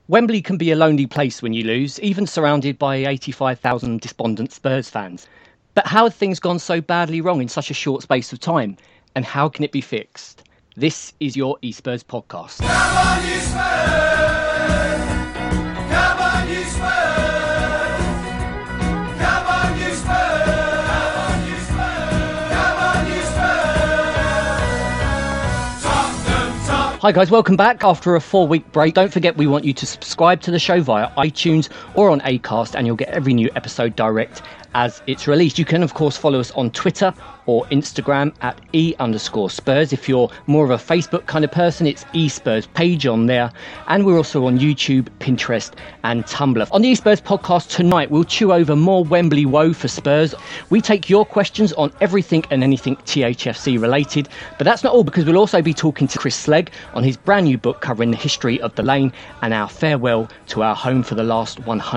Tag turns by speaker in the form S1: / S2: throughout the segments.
S1: Wembley can be a lonely place when you lose, even surrounded by 85,000 despondent Spurs fans. But how have things gone so badly wrong in such a short space of time? And how can it be fixed? This is your eSpurs podcast.
S2: Come on, you Spurs! Come on, you Spurs! Come on, you Spurs! Come on, you Spurs! Tottenham, Tottenham.
S1: Hi guys, welcome back after a 4-week break. Don't forget we want you to subscribe to the show via iTunes or on Acast and you'll get every new episode direct as it's released. You can of course follow us on Twitter or Instagram at @E_Spurs. If you're more of a Facebook kind of person, it's eSpurs page on there. And we're also on YouTube, Pinterest and Tumblr. On the eSpurs podcast tonight, we'll chew over more Wembley woe for Spurs. We take your questions on everything and anything THFC related. But that's not all, because we'll also be talking to Chris Slegg on his brand new book covering the history of the lane and our farewell to our home for the last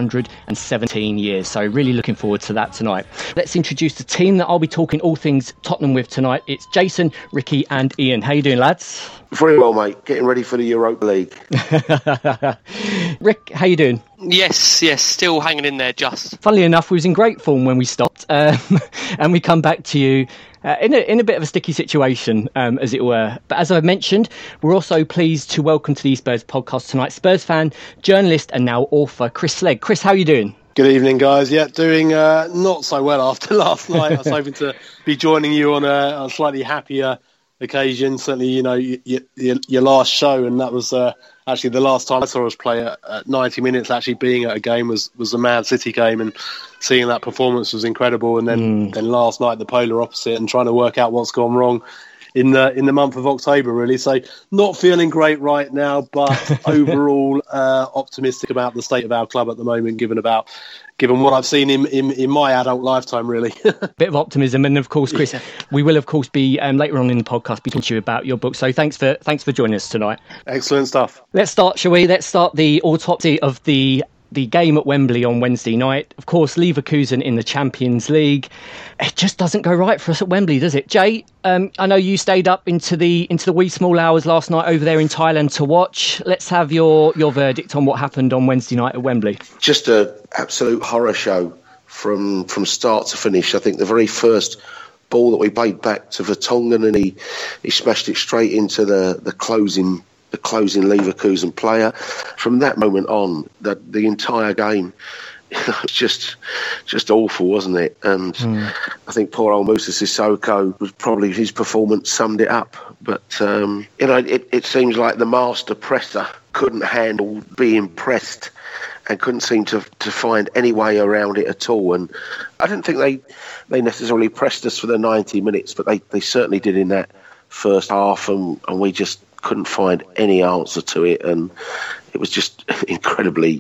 S1: 117 years. So really looking forward to that tonight. Let's introduce the team that I'll be talking all things Tottenham with tonight. It's Jason, Ricky and Ian. How you doing, lads?
S3: Very well, mate. Getting ready for the Europa League.
S1: Rick, how you doing?
S4: Yes, still hanging in there, just.
S1: Funnily enough, we was in great form when we stopped, and we come back to you in a bit of a sticky situation, as it were. But as I mentioned, we're also pleased to welcome to the Spurs podcast tonight Spurs fan, journalist and now author Chris Slegg. Chris, how are you doing?
S5: Good evening, guys. Yeah, doing not so well after last night. I was hoping to be joining you on a slightly happier occasion. Certainly, you know, your last show, and that was actually the last time I saw us play at 90 minutes. Actually, being at a game was the Man City game, and seeing that performance was incredible. And then last night, the polar opposite, and trying to work out what's gone wrong in the month of October, really. So not feeling great right now, but overall optimistic about the state of our club at the moment, given what I've seen in my adult lifetime, really.
S1: Bit of optimism. And of course, Chris, we will of course be later on in the podcast be talking to you about your book. So thanks for joining us tonight.
S5: Excellent stuff.
S1: Let's start, shall we? Let's start the autopsy of the game at Wembley on Wednesday night. Of course, Leverkusen in the Champions League. It just doesn't go right for us at Wembley, does it? Jay, I know you stayed up into the wee small hours last night over there in Thailand to watch. Let's have your verdict on what happened on Wednesday night at Wembley.
S3: Just an absolute horror show from start to finish. I think the very first ball that we played back to Vertonghen, and he smashed it straight into the closing Leverkusen player. From that moment on, the entire game was just awful, wasn't it? And I think poor old Moussa Sissoko was probably, his performance summed it up. But it seems like the master presser couldn't handle being pressed and couldn't seem to find any way around it at all. And I didn't think they necessarily pressed us for the 90 minutes, but they certainly did in that first half, and we just couldn't find any answer to it, and it was just incredibly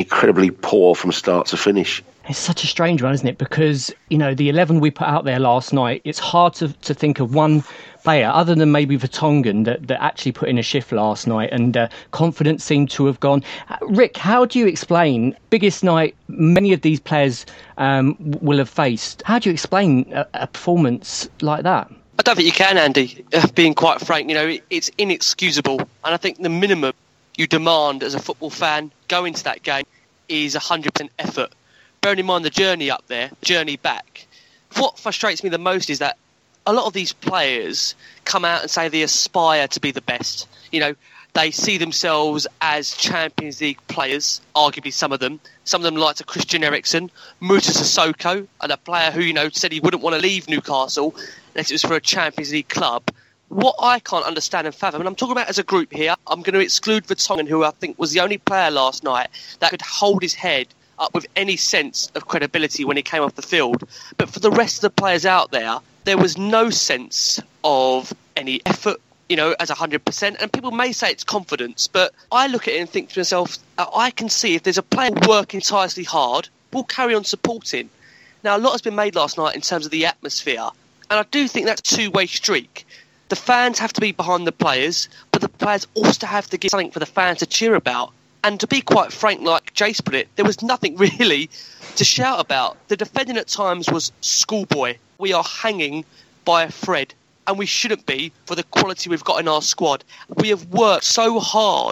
S3: poor from start to finish.
S1: It's such a strange one, isn't it? Because, you know, the 11 we put out there last night, it's hard to think of one player other than maybe Vertonghen that actually put in a shift last night, and confidence seemed to have gone. Rick, how do you explain biggest night many of these players will have faced? How do you explain a performance like that?
S4: I don't think you can, Andy, being quite frank. You know, it's inexcusable. And I think the minimum you demand as a football fan going to that game is 100% effort. Bearing in mind the journey up there, the journey back. What frustrates me the most is that a lot of these players come out and say they aspire to be the best. You know, they see themselves as Champions League players, arguably some of them. Some of them like to Christian Eriksen, Moussa Sissoko, and a player who, you know, said he wouldn't want to leave Newcastle unless it was for a Champions League club. What I can't understand and fathom, and I'm talking about as a group here, I'm going to exclude Vertonghen, who I think was the only player last night that could hold his head up with any sense of credibility when he came off the field. But for the rest of the players out there was no sense of any effort, you know, as 100%. And people may say it's confidence, but I look at it and think to myself, I can see if there's a player working tirelessly hard, we'll carry on supporting. Now, a lot has been made last night in terms of the atmosphere, and I do think that's a two-way streak. The fans have to be behind the players, but the players also have to give something for the fans to cheer about. And to be quite frank, like Jace put it, there was nothing really to shout about. The defending at times was schoolboy. We are hanging by a thread, and we shouldn't be for the quality we've got in our squad. We have worked so hard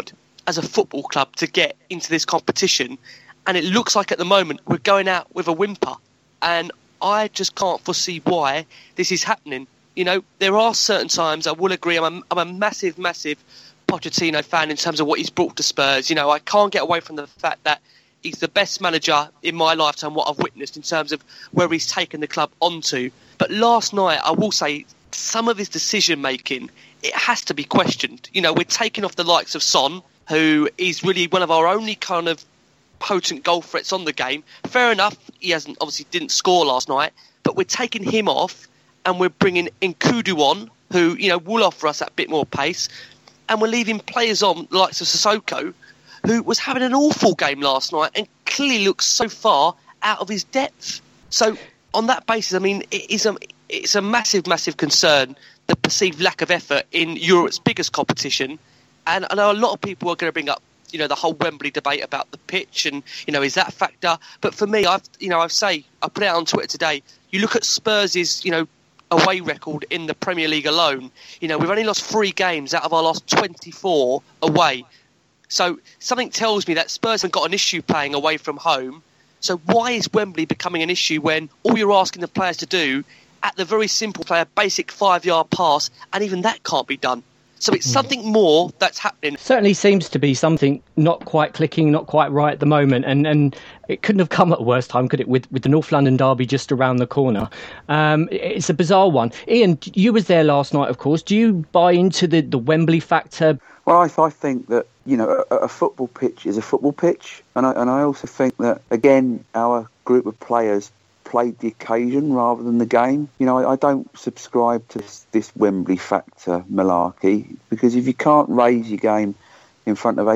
S4: as a football club to get into this competition, and it looks like at the moment we're going out with a whimper, and I just can't foresee why this is happening. You know, there are certain times, I will agree, I'm a massive Pochettino fan in terms of what he's brought to Spurs. You know, I can't get away from the fact that he's the best manager in my lifetime, what I've witnessed in terms of where he's taken the club onto. But last night, I will say, some of his decision-making, it has to be questioned. You know, we're taking off the likes of Son, who is really one of our only kind of potent goal threats on the game. Fair enough, he obviously didn't score last night, but we're taking him off and we're bringing Nkudu on, who, you know, will offer us that bit more pace. And we're leaving players on, the likes of Sissoko, who was having an awful game last night and clearly looks so far out of his depth. So on that basis, I mean, it's a massive concern, the perceived lack of effort in Europe's biggest competition. And I know a lot of people are going to bring up, you know, the whole Wembley debate about the pitch and, you know, is that a factor? But for me, I put it out on Twitter today, you look at Spurs' you know, away record in the Premier League alone. You know, we've only lost 3 games out of our last 24 away. So something tells me that Spurs haven't got an issue playing away from home. So why is Wembley becoming an issue when all you're asking the players to do, at the very simple play, a basic 5-yard pass, and even that can't be done? So it's something more that's happening.
S1: Certainly seems to be something not quite clicking, not quite right at the moment. And it couldn't have come at a worse time, could it, with the North London derby just around the corner. It's a bizarre one. Ian, you was there last night, of course. Do you buy into the Wembley factor?
S6: Well, I think that, you know, a football pitch is a football pitch. And I also think that, again, our group of players played the occasion rather than the game. You know, I don't subscribe to this Wembley factor malarkey, because if you can't raise your game in front of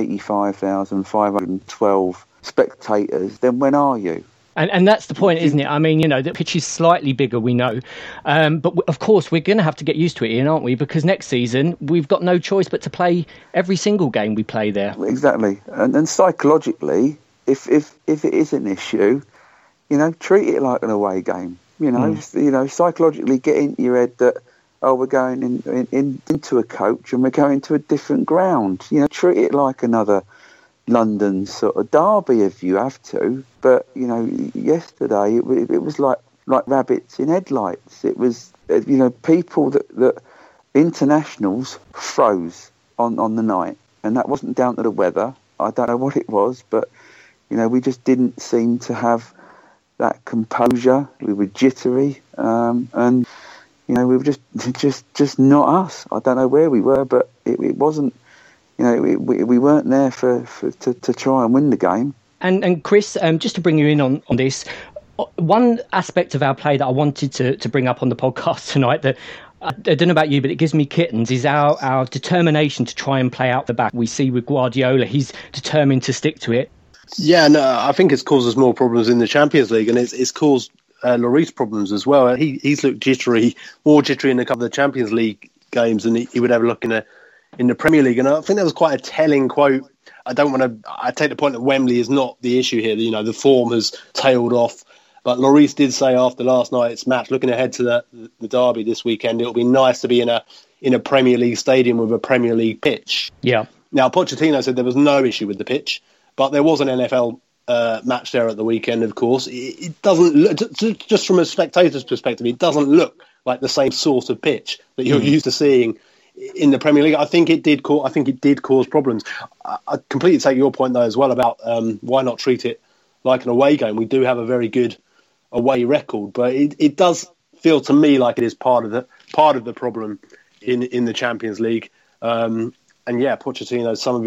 S6: 85,512 spectators, then when are you?
S1: And that's the point, isn't it? I mean, you know, the pitch is slightly bigger, we know. But of course, we're going to have to get used to it, Ian, aren't we? Because next season, we've got no choice but to play every single game we play there.
S6: Exactly. And psychologically, if it is an issue, you know, treat it like an away game. You know, you know, psychologically get into your head that, oh, we're going into a coach and we're going to a different ground. You know, treat it like another London sort of derby if you have to. But, you know, yesterday it was like rabbits in headlights. It was, you know, people that internationals froze on the night. And that wasn't down to the weather. I don't know what it was, but, you know, we just didn't seem to have that composure. We were jittery, and you know, we were just not us. I don't know where we were, but it wasn't. You know, we weren't there to try and win the game.
S1: And Chris, just to bring you in on this, one aspect of our play that I wanted to bring up on the podcast tonight that I don't know about you, but it gives me kittens, is our determination to try and play out the back. We see with Guardiola, he's determined to stick to it.
S5: Yeah, no, I think it's caused us more problems in the Champions League, and it's caused Lloris problems as well. He's looked more jittery in a couple of the Champions League games than he would ever look in the Premier League. And I think that was quite a telling quote. I take the point that Wembley is not the issue here. You know, the form has tailed off. But Lloris did say after last night's match, looking ahead to the derby this weekend, it'll be nice to be in a Premier League stadium with a Premier League pitch.
S1: Yeah. Now,
S5: Pochettino said there was no issue with the pitch. But there was an NFL match there at the weekend, of course. It doesn't look, just from a spectator's perspective, it doesn't look like the same sort of pitch that you're used to seeing in the Premier League. I think it did cause problems. I completely take your point, though, as well, about why not treat it like an away game. We do have a very good away record, but it does feel to me like it is part of the problem in the Champions League. And yeah, Pochettino, some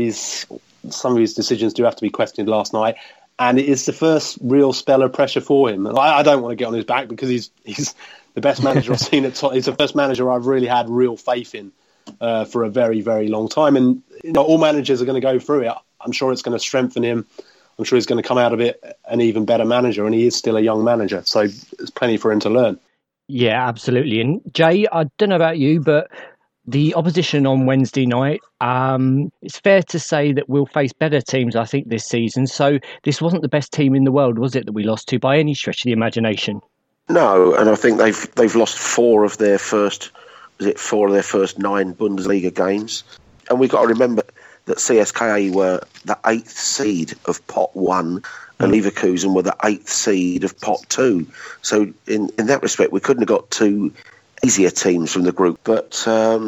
S5: of his decisions do have to be questioned last night, and it is the first real spell of pressure for him. I don't want to get on his back because he's the best manager I've seen at top. He's the first manager I've really had real faith in for a very, very long time. And you know, all managers are going to go through it. I'm sure it's going to strengthen him. I'm sure he's going to come out of it an even better manager, and he is still a young manager, so there's plenty for him to learn.
S1: Yeah, absolutely. And Jay, I don't know about you, but the opposition on Wednesday night, it's fair to say that we'll face better teams, I think, this season. So this wasn't the best team in the world, was it, that we lost to by any stretch of the imagination?
S3: No, and I think they've lost four of their first 9 Bundesliga games. And we've got to remember, that CSKA were the 8th seed of pot 1 and Leverkusen were the 8th seed of pot 2. So in that respect, we couldn't have got 2 easier teams from the group. But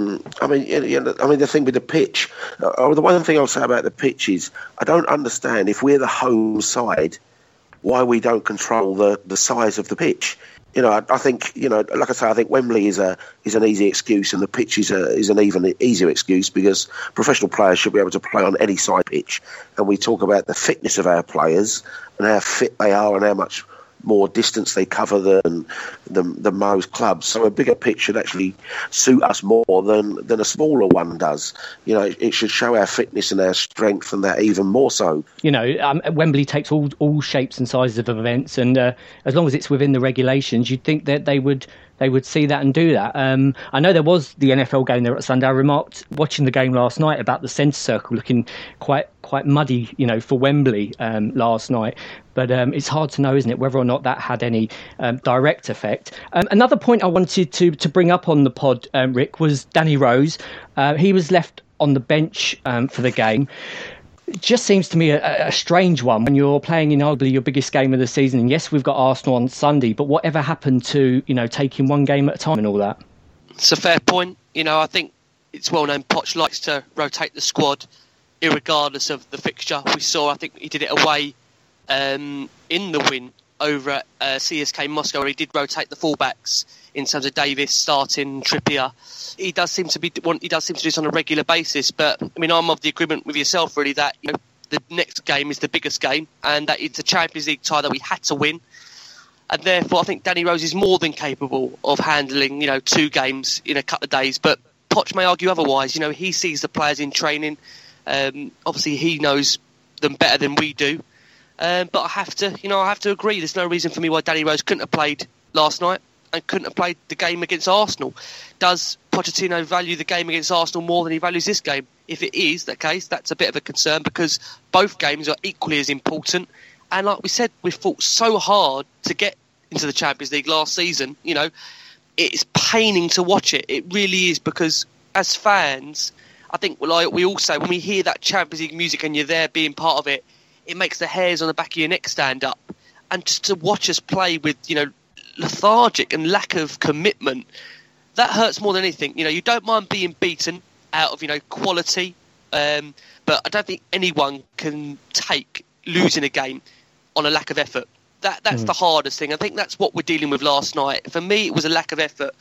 S3: the thing with the pitch, the one thing I'll say about the pitch is I don't understand, if we're the home side, why we don't control the size of the pitch. I think, like I say, I think Wembley is an easy excuse, and the pitch is an even easier excuse, because professional players should be able to play on any side pitch. And we talk about the fitness of our players and how fit they are and how much more distance they cover than most clubs. So a bigger pitch should actually suit us more than a smaller one does. It should show our fitness and our strength, and that even more so.
S1: Wembley takes all shapes and sizes of events, and as long as it's within the regulations, you'd think that they would see that and do that. I know there was the NFL game there at Sunday. I remarked watching the game last night about the centre circle looking quite muddy, for Wembley last night. But it's hard to know, isn't it, whether or not that had any direct effect. Another point I wanted to bring up on the pod, Rick, was Danny Rose. He was left on the bench for the game. It just seems to me a strange one when you're playing in arguably your biggest game of the season. And yes, we've got Arsenal on Sunday, but whatever happened to, taking one game at a time and all that?
S4: It's a fair point. I think it's well known Poch likes to rotate the squad irregardless of the fixture. We saw, I think he did it away in the win over at CSK Moscow, where he did rotate the fullbacks in terms of Davis starting, Trippier. He does seem to do this on a regular basis. But I'm of the agreement with yourself, really, that the next game is the biggest game, and that it's a Champions League tie that we had to win. And therefore, I think Danny Rose is more than capable of handling 2 games in a couple of days. But Poch may argue otherwise. He sees the players in training. Obviously, he knows them better than we do. But I have to agree. There's no reason for me why Danny Rose couldn't have played last night and couldn't have played the game against Arsenal. Does Pochettino value the game against Arsenal more than he values this game? If it is the case, that's a bit of a concern, because both games are equally as important. And like we said, we fought so hard to get into the Champions League last season. It's paining to watch it. It really is, because as fans, I think like we all say, when we hear that Champions League music and you're there being part of it, it makes the hairs on the back of your neck stand up. And just to watch us play with, lethargic and lack of commitment, that hurts more than anything. You don't mind being beaten out of, quality, but I don't think anyone can take losing a game on a lack of effort. That's the hardest thing. I think that's what we're dealing with last night. For me, it was a lack of effort.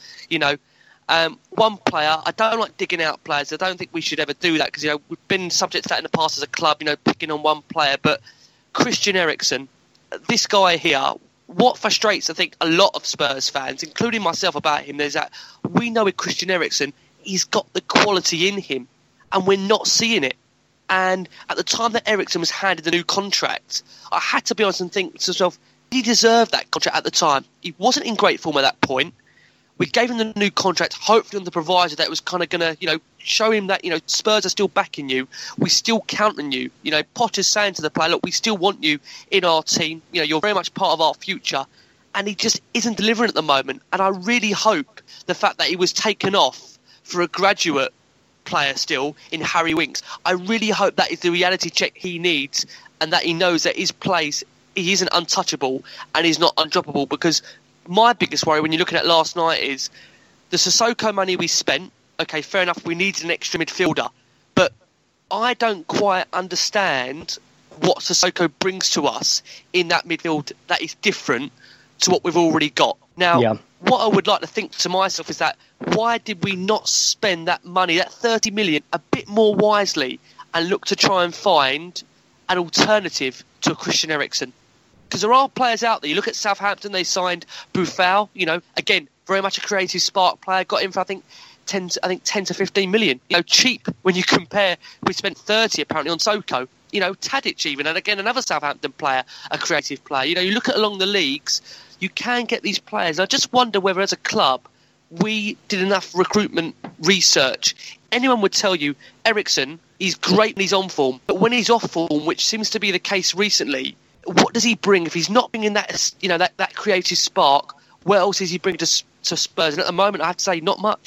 S4: One player, I don't like digging out players. I don't think we should ever do that, because we've been subject to that in the past as a club, picking on one player. But Christian Eriksen, this guy here, what frustrates, I think, a lot of Spurs fans, including myself, about him, is that we know with Christian Eriksen, he's got the quality in him, and we're not seeing it. And at the time that Eriksen was handed the new contract, I had to be honest and think to myself, did he deserve that contract at the time? He wasn't in great form at that point. We gave him the new contract, hopefully on the proviso that it was kind of going to, show him that, Spurs are still backing you. We still count on you. Potter's saying to the player, look, we still want you in our team. You're very much part of our future. And he just isn't delivering at the moment. And I really hope the fact that he was taken off for a graduate player still in Harry Winks, I really hope that is the reality check he needs, and that he knows that his place, he isn't untouchable and he's not undroppable. Because my biggest worry when you're looking at last night is the Sissoko money we spent. Okay, fair enough, we needed an extra midfielder, but I don't quite understand what Sissoko brings to us in that midfield that is different to what we've already got. Now, What I would like to think to myself is that why did we not spend that money, that 30 million, a bit more wisely and look to try and find an alternative to Christian Eriksen? Because there are players out there. You look at Southampton, they signed Boufal, again, very much a creative spark player, got him for, I think 10 to 15 million. Cheap when you compare, we spent 30 apparently on Soko. Tadic even, and again, another Southampton player, a creative player. You look at along the leagues, you can get these players. I just wonder whether as a club we did enough recruitment research. Anyone would tell you Eriksen, he's great and he's on form, but when he's off form, which seems to be the case recently, what does he bring? If he's not bringing that, that creative spark, what else is he bringing to Spurs? And at the moment, I have to say, not much.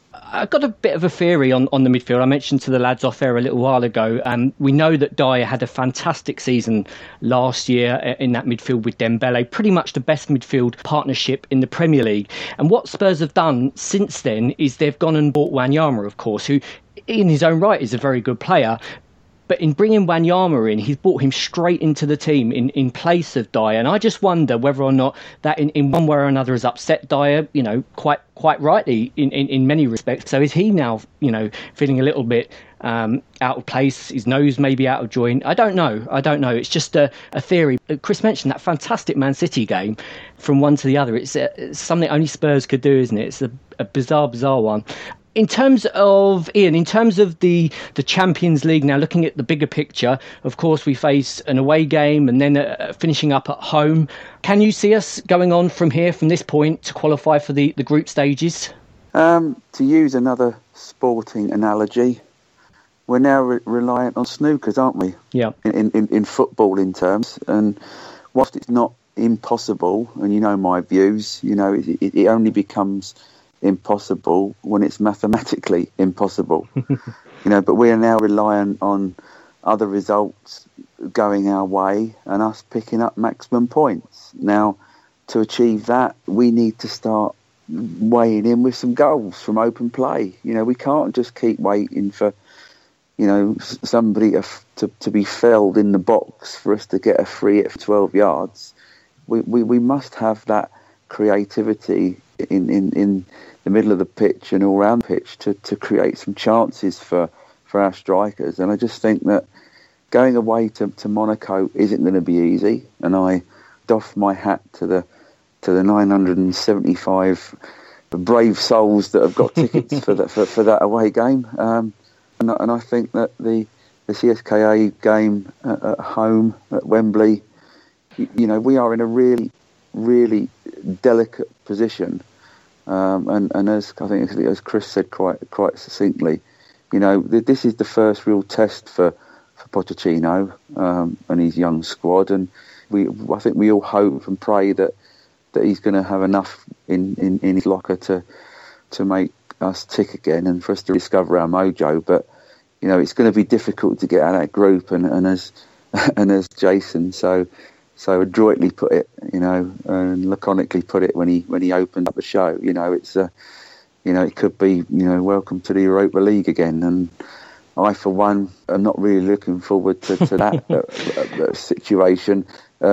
S1: I've got a bit of a theory on the midfield. I mentioned to the lads off air a little while ago. We know that Dyer had a fantastic season last year in that midfield with Dembele, pretty much the best midfield partnership in the Premier League. And what Spurs have done since then is they've gone and bought Wanyama, of course, who in his own right is a very good player. But in bringing Wanyama in, he's brought him straight into the team in place of Dyer. And I just wonder whether or not that in one way or another has upset Dyer, quite rightly in many respects. So is he now, feeling a little bit out of place? His nose maybe out of joint? I don't know. It's just a theory. Chris mentioned that fantastic Man City game from one to the other. It's something only Spurs could do, isn't it? It's a bizarre one. In terms of the Champions League, now looking at the bigger picture, of course we face an away game and then finishing up at home. Can you see us going on from this point to qualify for the group stages?
S6: To use another sporting analogy, we're now reliant on snookers, aren't we?
S1: Yeah.
S6: In footballing terms, and whilst it's not impossible, and you know my views, it only becomes impossible when it's mathematically impossible. But we are now reliant on other results going our way and us picking up maximum points. Now, to achieve that, we need to start weighing in with some goals from open play. We can't just keep waiting for somebody to be felled in the box for us to get a free at 12 yards. We must have that creativity in the middle of the pitch and all round the pitch to create some chances for our strikers. And I just think that going away to Monaco isn't going to be easy. And I doff my hat to the 975 brave souls that have got tickets for that away game. And I think that the CSKA game at home at Wembley, we are in a really, really delicate position. And as I think as Chris said quite succinctly, this is the first real test for Pochettino and his young squad, and I think we all hope and pray that he's going to have enough in his locker to make us tick again and for us to discover our mojo. But it's going to be difficult to get out of that group, and as Jason so adroitly put it, and laconically put it when he opened up the show. It's it could be welcome to the Europa League again, and I for one am not really looking forward to that situation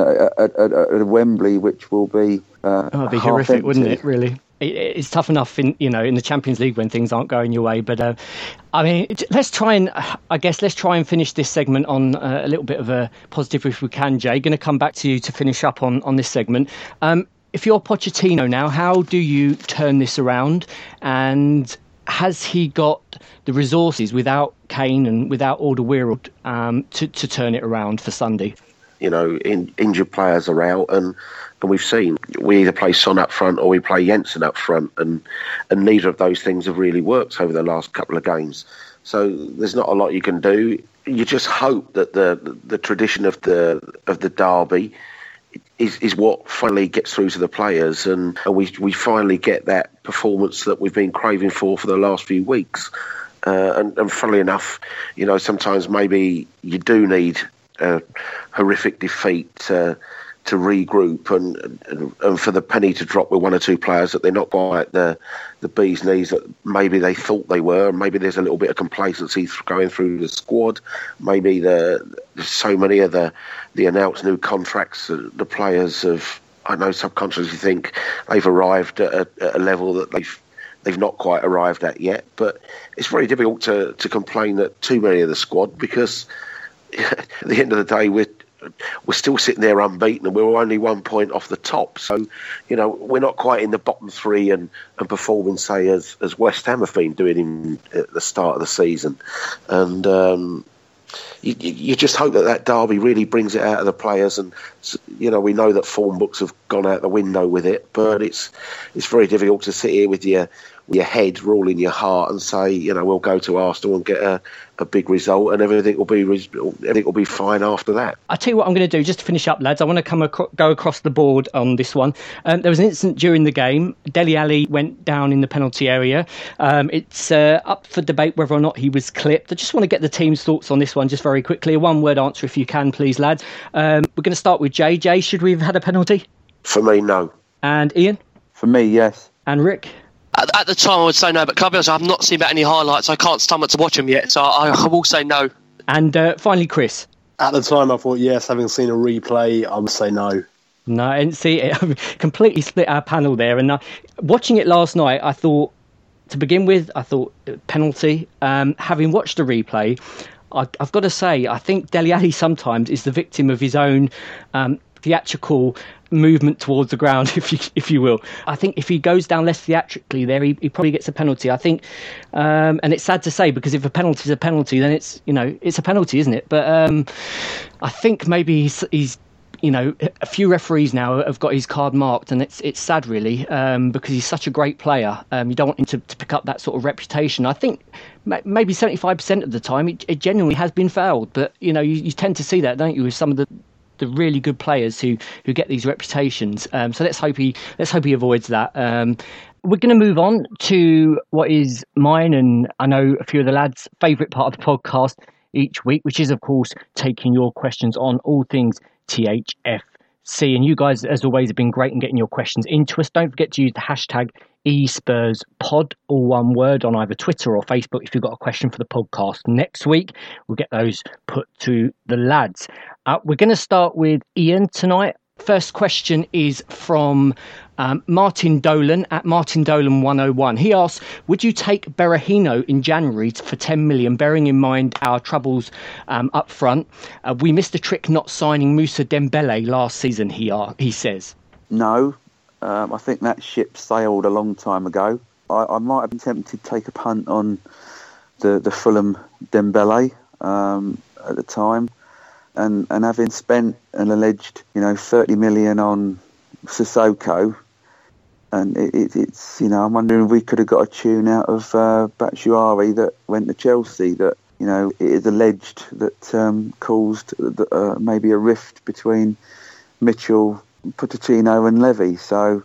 S6: at Wembley, which will be
S1: it'd be horrific, empty. Wouldn't it? Really. It's tough enough in the Champions League when things aren't going your way, but let's try and finish this segment on a little bit of a positive if we can. Jay, going to come back to you to finish up on this segment. If you're Pochettino now, how do you turn this around? And has he got the resources without Kane and without Alderweireld to turn it around for Sunday?
S3: Injured players are out, and we've seen we either play Son up front or we play Jensen up front, and neither of those things have really worked over the last couple of games. So there's not a lot you can do. You just hope that the tradition of the derby is what finally gets through to the players, and we finally get that performance that we've been craving for the last few weeks. And funnily enough, sometimes maybe you do need a horrific defeat to regroup and for the penny to drop with one or two players that they're not quite the bee's knees that maybe they thought they were. Maybe there's a little bit of complacency going through the squad. Maybe so many of the announced new contracts, the players have, I know, subconsciously think they've arrived at a level that they've not quite arrived at yet. But it's very difficult to complain that too many of the squad, because at the end of the day, we're still sitting there unbeaten and we're only 1 point off the top. So, we're not quite in the bottom three and performing, say, as West Ham have been doing at the start of the season. And you just hope that derby really brings it out of the players. And, we know that form books have gone out the window with it, but it's very difficult to sit here with your head ruling your heart and say, we'll go to Arsenal and get a big result, and everything will be fine after that.
S1: I'll tell you what I'm going to do, just to finish up, lads. I want to go across the board on this one. There was an incident during the game. Dele Alli went down in the penalty area. It's up for debate whether or not he was clipped. I just want to get the team's thoughts on this one just very quickly. A one-word answer if you can, please, lads. We're going to start with Jay. Jay, should we have had a penalty?
S3: For me, no.
S1: And Ian?
S6: For me, yes.
S1: And Rick?
S4: At the time, I would say no, but can I be honest, I've not seen about any highlights. I can't stomach to watch them yet, so I will say no.
S1: And finally, Chris.
S5: At the time, I thought yes. Having seen a replay, I would say no.
S1: No, and see, it completely split our panel there. And watching it last night, I thought, to begin with, penalty. Having watched the replay, I've got to say, I think Dele Alli sometimes is the victim of his own theatrical movement towards the ground, if you will. I think if he goes down less theatrically there, he probably gets a penalty. I think, and it's sad to say, because if a penalty is a penalty, then it's a penalty, isn't it? But I think maybe he's a few referees now have got his card marked, and it's sad really, because he's such a great player. You don't want him to pick up that sort of reputation. I think maybe 75% of the time it genuinely has been fouled, but you tend to see that, don't you, with some of the really good players who get these reputations. So let's hope he avoids that. We're going to move on to what is mine, and I know a few of the lads' favourite part of the podcast each week, which is, of course, taking your questions on all things THFC. And you guys, as always, have been great in getting your questions into us. Don't forget to use the hashtag eSpursPod, all one word, on either Twitter or Facebook if you've got a question for the podcast. Next week, we'll get those put to the lads. We're going to start with Ian tonight. First question is from Martin Dolan at Martin Dolan 101. He asks, would you take Berahino in January for 10 million, bearing in mind our troubles up front? We missed a trick not signing Moussa Dembele last season, he says.
S6: No, I think that ship sailed a long time ago. I might have been tempted to take a punt on the Fulham Dembele at the time. And having spent an alleged, 30 million on Sissoko, and it's, I'm wondering if we could have got a tune out of Batshuayi that went to Chelsea that, it is alleged that caused maybe a rift between Mitchell, Pochettino and Levy. So,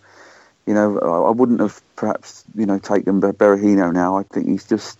S6: I wouldn't have perhaps, taken Berahino now. I think he's just...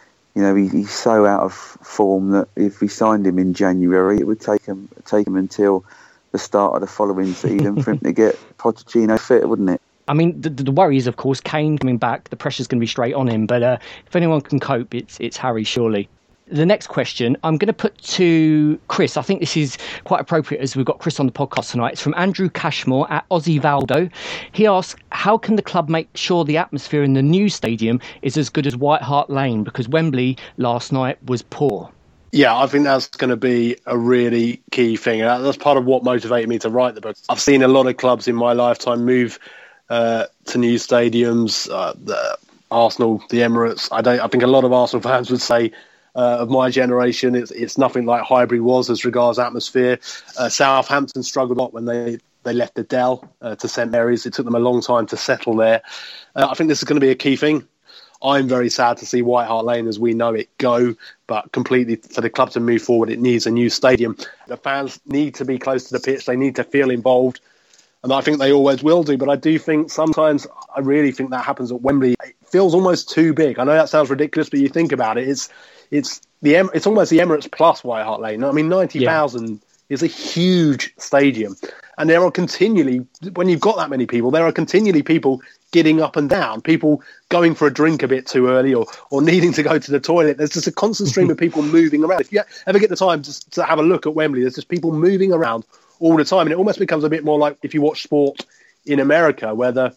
S6: he's so out of form that if we signed him in January, it would take him until the start of the following season for him to get Pochettino fit, wouldn't it?
S1: I mean, the worry is, of course, Kane coming back. The pressure's going to be straight on him. But if anyone can cope, it's Harry, surely. The next question I'm going to put to Chris. I think this is quite appropriate as we've got Chris on the podcast tonight. It's from Andrew Cashmore at Aussie Valdo. He asks, how can the club make sure the atmosphere in the new stadium is as good as White Hart Lane? Because Wembley last night was poor.
S5: Yeah, I think that's going to be a really key thing. And that's part of what motivated me to write the book. I've seen a lot of clubs in my lifetime move to new stadiums, the Arsenal, the Emirates. I think a lot of Arsenal fans would say of my generation, it's nothing like Highbury was as regards atmosphere. Southampton struggled a lot when they left the Dell to St Mary's. It took them a long time to settle there. I think this is going to be a key thing. I'm very sad to see White Hart Lane as we know it go, but completely for the club to move forward, it needs a new stadium. The fans need to be close to the pitch. They need to feel involved, and I think they always will do. But I do think sometimes, I really think that happens at Wembley. It feels almost too big. I know that sounds ridiculous, but you think about it, it's almost the Emirates plus White Hart Lane. I mean, 90,000 is a huge stadium. And there are continually, when you've got that many people, there are continually people getting up and down, people going for a drink a bit too early or needing to go to the toilet. There's just a constant stream of people moving around. If you ever get the time to have a look at Wembley, there's just people moving around all the time. And it almost becomes a bit more like if you watch sport in America, where the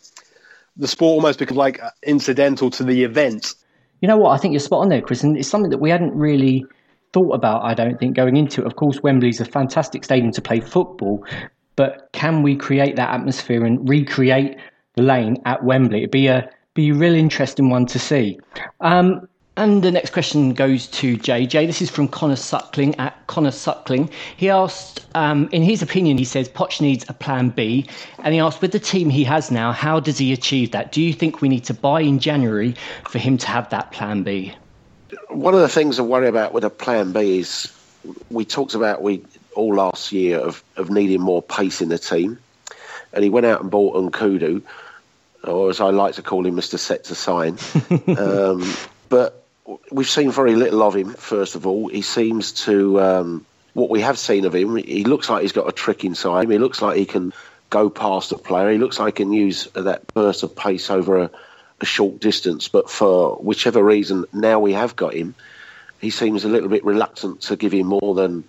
S5: sport almost becomes like incidental to the event.
S1: You know what? I think you're spot on there, Chris. And it's something that we hadn't really thought about, I don't think, going into it. Of course, Wembley's a fantastic stadium to play football, but can we create that atmosphere and recreate the lane at Wembley? It'd be a real interesting one to see. And the next question goes to JJ. This is from Connor Suckling at Connor Suckling. He asked, in his opinion, he says Poch needs a plan B. And he asked, with the team he has now, how does he achieve that? Do you think we need to buy in January for him to have that plan B?
S3: One of the things I worry about with a plan B is we talked about all last year of needing more pace in the team, and he went out and bought Nkudu, or as I like to call him, Mr. Set to Sign. But we've seen very little of him, first of all. He seems to, what we have seen of him, he looks like he's got a trick inside him. He looks like he can go past a player. He looks like he can use that burst of pace over a short distance. But for whichever reason, now we have got him, he seems a little bit reluctant to give him more than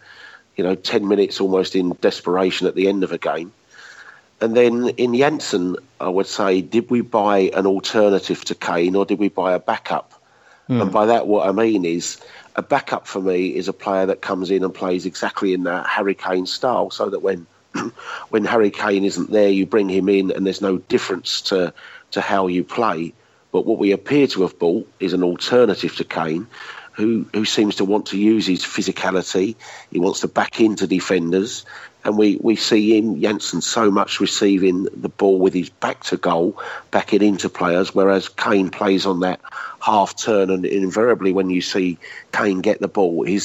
S3: 10 minutes almost in desperation at the end of a game. And then in Janssen, I would say, did we buy an alternative to Kane or did we buy a backup? And by that, what I mean is a backup for me is a player that comes in and plays exactly in that Harry Kane style, so that when Harry Kane isn't there, you bring him in and there's no difference to how you play. But what we appear to have bought is an alternative to Kane, who seems to want to use his physicality. He wants to back into defenders. And we see in Janssen so much receiving the ball with his back to goal, backing into players, whereas Kane plays on that half turn. And invariably when you see Kane get the ball, he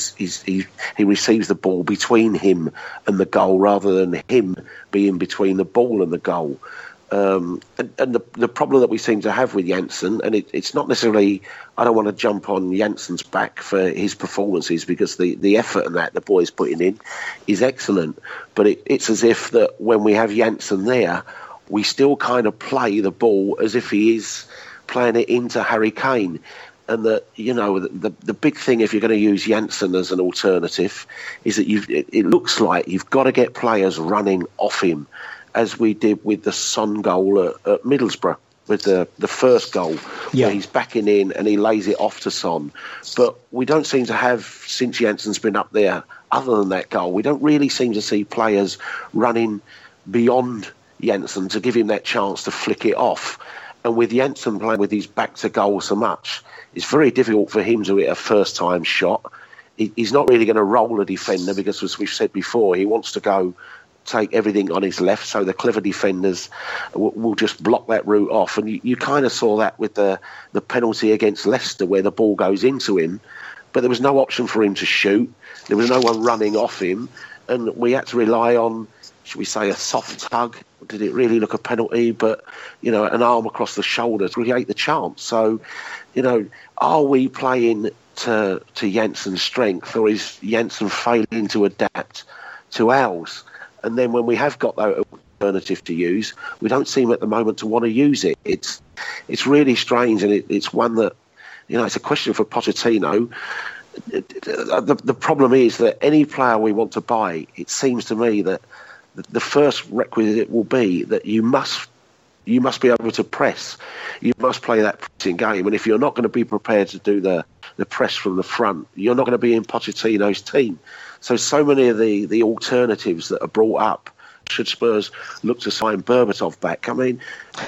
S3: receives the ball between him and the goal rather than him being between the ball and the goal. And the problem that we seem to have with Janssen, and it's not necessarily, I don't want to jump on Janssen's back for his performances because the effort and that the boy's putting in is excellent, but it's as if that when we have Janssen there, we still kind of play the ball as if he is playing it into Harry Kane. And that, the big thing if you're going to use Janssen as an alternative is that it looks like you've got to get players running off him, as we did with the Son goal at Middlesbrough, with the first goal, where he's backing in and he lays it off to Son. But we don't seem to have, since Janssen's been up there, other than that goal, we don't really seem to see players running beyond Janssen to give him that chance to flick it off. And with Janssen playing with his back to goal so much, it's very difficult for him to hit a first-time shot. He's not really going to roll a defender because, as we've said before, he wants to go take everything on his left, so the clever defenders will just block that route off. And you kind of saw that with the penalty against Leicester, where the ball goes into him, but there was no option for him to shoot. There was no one running off him, and we had to rely on, should we say, a soft tug? Did it really look a penalty? But, an arm across the shoulder to create the chance. So, are we playing to Janssen's strength, or is Janssen failing to adapt to ours? And then when we have got that alternative to use, we don't seem at the moment to want to use it. It's really strange, and it's one that, it's a question for Pochettino. The problem is that any player we want to buy, it seems to me that the first requisite will be that you must be able to press. You must play that pressing game. And if you're not going to be prepared to do the press from the front, you're not going to be in Pochettino's team. So many of the alternatives that are brought up, should Spurs look to sign Berbatov back? I mean,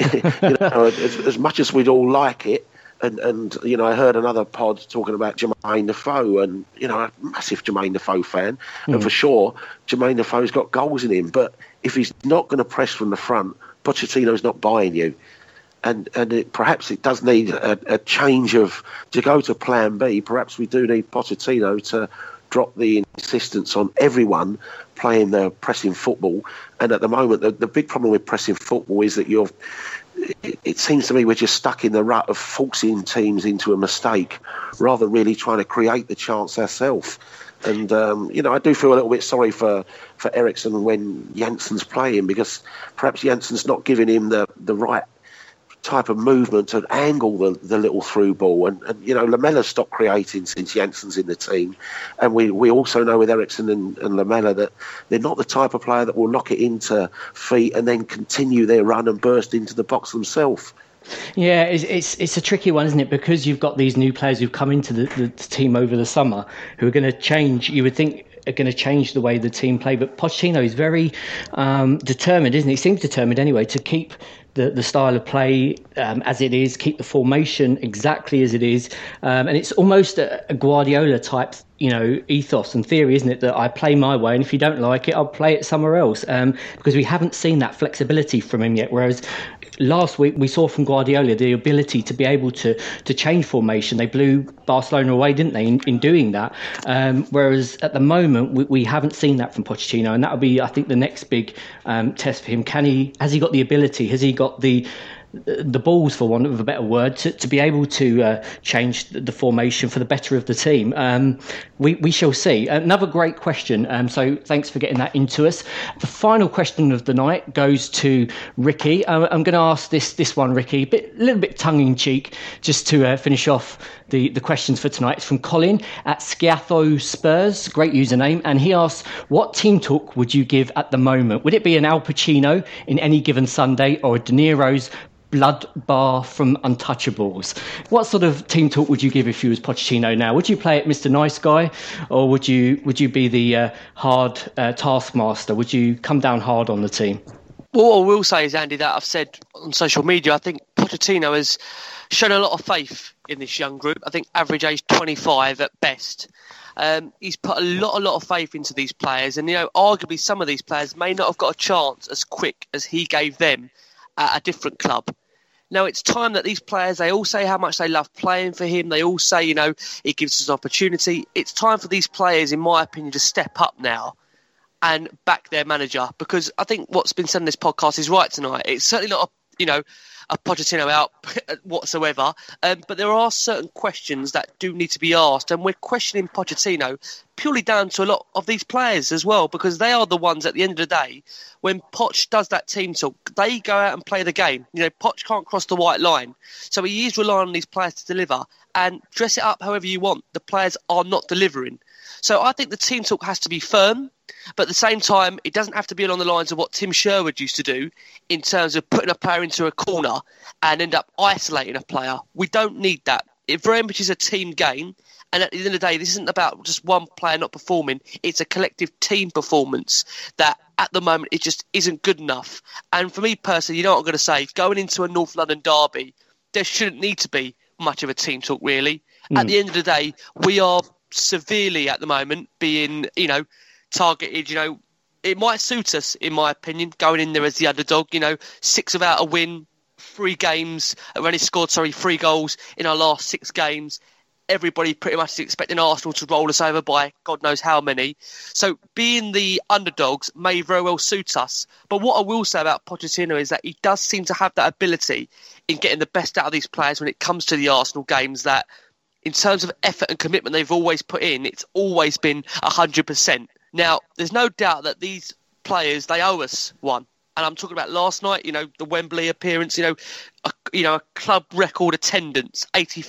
S3: as much as we'd all like it, and I heard another pod talking about Jermaine Defoe, and a massive Jermaine Defoe fan, and for sure Jermaine Defoe's got goals in him. But if he's not going to press from the front, Pochettino's not buying you. And perhaps it does need a change to go to Plan B. Perhaps we do need Pochettino to drop the insistence on everyone playing the pressing football. And at the moment, the big problem with pressing football is that it seems to me we're just stuck in the rut of forcing teams into a mistake rather than really trying to create the chance ourselves. And, I do feel a little bit sorry for Eriksen when Janssen's playing, because perhaps Janssen's not giving him the right type of movement to angle the little through ball. And Lamela stopped creating since Janssen's in the team. And we also know with Eriksen and Lamela that they're not the type of player that will knock it into feet and then continue their run and burst into the box themselves.
S1: Yeah, it's a tricky one, isn't it? Because you've got these new players who've come into the team over the summer who are going to change, you would think, are going to change the way the team play. But Pochettino is very determined, isn't he? He seems determined anyway to keep the style of play as it is, keep the formation exactly as it is. And it's almost a Guardiola type, ethos and theory, isn't it? That I play my way, and if you don't like it, I'll play it somewhere else. Because we haven't seen that flexibility from him yet. Whereas last week we saw from Guardiola the ability to be able to change formation. They blew Barcelona away, didn't they, in doing that? Whereas at the moment we haven't seen that from Pochettino, and that'll be, I think, the next big test for him. Has he got the ability? Has he got the balls, for want of a better word, to be able to change the formation for the better of the team? We shall see. Another great question. So thanks for getting that into us. The final question of the night goes to Ricky. I'm going to ask this one, Ricky, a little bit tongue-in-cheek, just to finish off the questions for tonight. It's from Colin at Sciatho Spurs, great username, and he asks, what team talk would you give at the moment? Would it be an Al Pacino in Any Given Sunday, or a De Niro's Blood Bar from Untouchables? What sort of team talk would you give if you was Pochettino now? Would you play it Mr. Nice Guy, or would you be the hard taskmaster? Would you come down hard on the team?
S4: Well, what I will say is, Andy, that I've said on social media, I think Pochettino has shown a lot of faith in this young group. I think average age 25 at best. He's put a lot of faith into these players, and arguably some of these players may not have got a chance as quick as he gave them at a different club. Now it's time that these players, they all say how much they love playing for him. They all say, it gives us an opportunity. It's time for these players, in my opinion, to step up now and back their manager, because I think what's been said in this podcast is right tonight. It's certainly not a Pochettino out whatsoever, but there are certain questions that do need to be asked, and we're questioning Pochettino purely down to a lot of these players as well, because they are the ones at the end of the day, when Poch does that team talk, they go out and play the game. Poch can't cross the white line, so he is relying on these players to deliver, and dress it up however you want. The players are not delivering. So I think the team talk has to be firm, but at the same time, it doesn't have to be along the lines of what Tim Sherwood used to do in terms of putting a player into a corner and end up isolating a player. We don't need that. It very much is a team game, and at the end of the day, this isn't about just one player not performing. It's a collective team performance that at the moment it just isn't good enough. And for me personally, you know what I'm going to say, going into a North London derby, there shouldn't need to be much of a team talk, really. At the end of the day, we are severely at the moment being, targeted. It might suit us, in my opinion, going in there as the underdog. 6 without a win, 3 games. We've only scored 3 goals in our last 6 games. Everybody pretty much is expecting Arsenal to roll us over by God knows how many. So being the underdogs may very well suit us. But what I will say about Pochettino is that he does seem to have that ability in getting the best out of these players when it comes to the Arsenal games, that in terms of effort and commitment they've always put in, it's always been 100%. Now, there's no doubt that these players, they owe us one. And I'm talking about last night, the Wembley appearance, a club record attendance,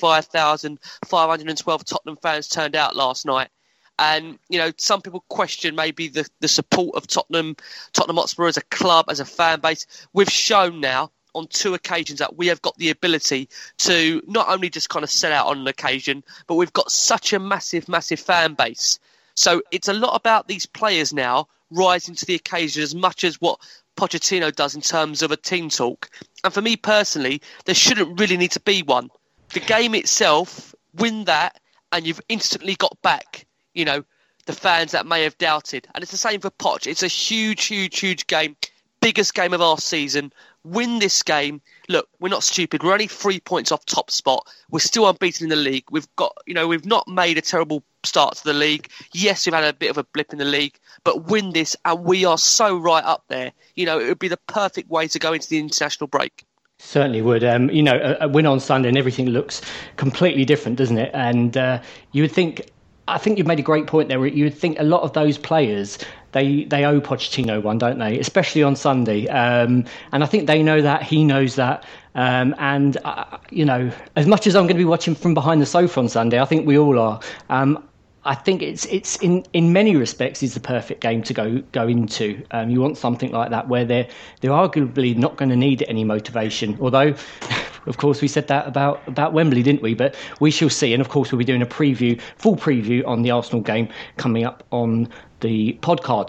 S4: 85,512 Tottenham fans turned out last night. And, some people question maybe the support of Tottenham Hotspur as a club, as a fan base. We've shown now on 2 occasions that we have got the ability to not only just kind of sell out on an occasion, but we've got such a massive fan base. So it's a lot about these players now rising to the occasion as much as what Pochettino does in terms of a team talk. And for me personally, there shouldn't really need to be one. The game itself, win that, and you've instantly got back, the fans that may have doubted. And it's the same for Poch. It's a huge game, biggest game of our season. Win this game. Look, we're not stupid. We're only 3 points off top spot. We're still unbeaten in the league. We've got, we've not made a terrible start to the league. Yes, we've had a bit of a blip in the league, but win this and we are so right up there. It would be the perfect way to go into the international break.
S1: Certainly would. A win on Sunday and everything looks completely different, doesn't it? And you would think, I think you've made a great point there. You would think a lot of those players, they owe Pochettino one, don't they? Especially on Sunday. And I think they know that. He knows that. As much as I'm going to be watching from behind the sofa on Sunday, I think we all are. I think it's in many respects is the perfect game to go into. You want something like that where they're arguably not going to need any motivation. Although, of course, we said that about Wembley, didn't we? But we shall see. And of course, we'll be doing a full preview on the Arsenal game coming up on the podcast.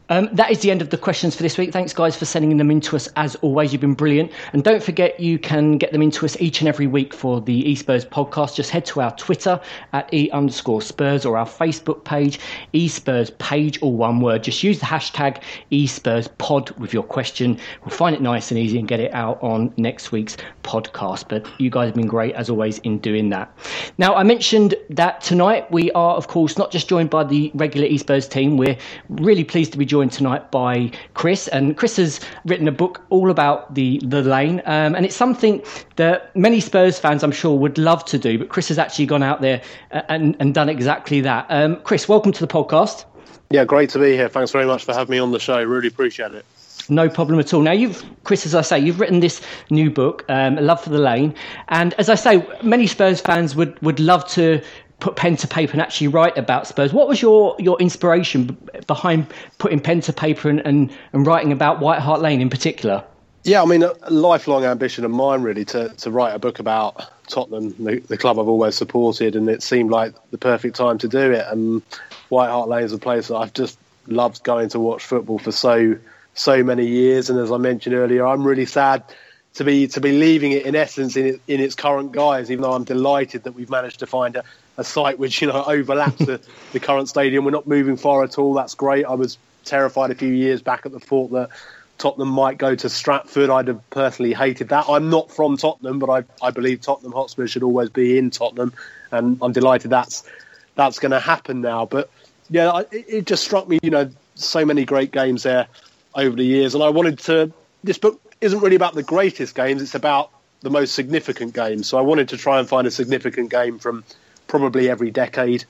S1: That is the end of the questions for this week. Thanks, guys, for sending them in to us. As always, you've been brilliant. And don't forget, you can get them into us each and every week for the eSpurs podcast. Just head to our Twitter at @E_Spurs or our Facebook page, eSpurs page, all one word. Just use the hashtag eSpursPod with your question. We'll find it nice and easy and get it out on next week's podcast. But you guys have been great, as always, in doing that. Now, I mentioned that tonight we are, of course, not just joined by the regular eSpurs team. We're really pleased to be joined tonight by Chris, and Chris has written a book all about the lane, and it's something that many Spurs fans, I'm sure, would love to do, but Chris has actually gone out there and done exactly that. Chris, welcome to the podcast.
S5: Yeah, great to be here. Thanks very much for having me on the show. Really appreciate it.
S1: No problem at all. Now, Chris, as I say, you've written this new book, Love for the Lane, and as I say, many Spurs fans would love to put pen to paper and actually write about Spurs. What was your inspiration behind putting pen to paper and writing about White Hart Lane in particular?
S5: Yeah, I mean, a lifelong ambition of mine, really, to write a book about Tottenham, the club I've always supported, and it seemed like the perfect time to do it. And White Hart Lane is a place that I've just loved going to watch football for so many years. And as I mentioned earlier, I'm really sad to be leaving it, in essence, in its current guise, even though I'm delighted that we've managed to find a site which, overlaps the current stadium. We're not moving far at all. That's great. I was terrified a few years back at the thought that Tottenham might go to Stratford. I'd have personally hated that. I'm not from Tottenham, but I believe Tottenham Hotspur should always be in Tottenham, and I'm delighted that's going to happen now. But yeah, it just struck me, so many great games there over the years, and I wanted to. This book isn't really about the greatest games; it's about the most significant games. So I wanted to try and find a significant game from probably every decade,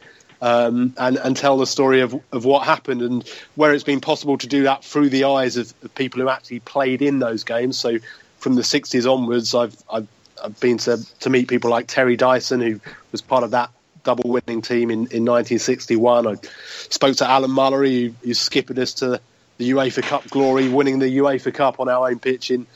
S5: and tell the story of what happened, and where it's been possible to do that through the eyes of people who actually played in those games. So from the 60s onwards, I've been to meet people like Terry Dyson, who was part of that double winning team in 1961. I spoke to Alan Mullery, who skippered us to the UEFA Cup glory, winning the UEFA Cup on our own pitch in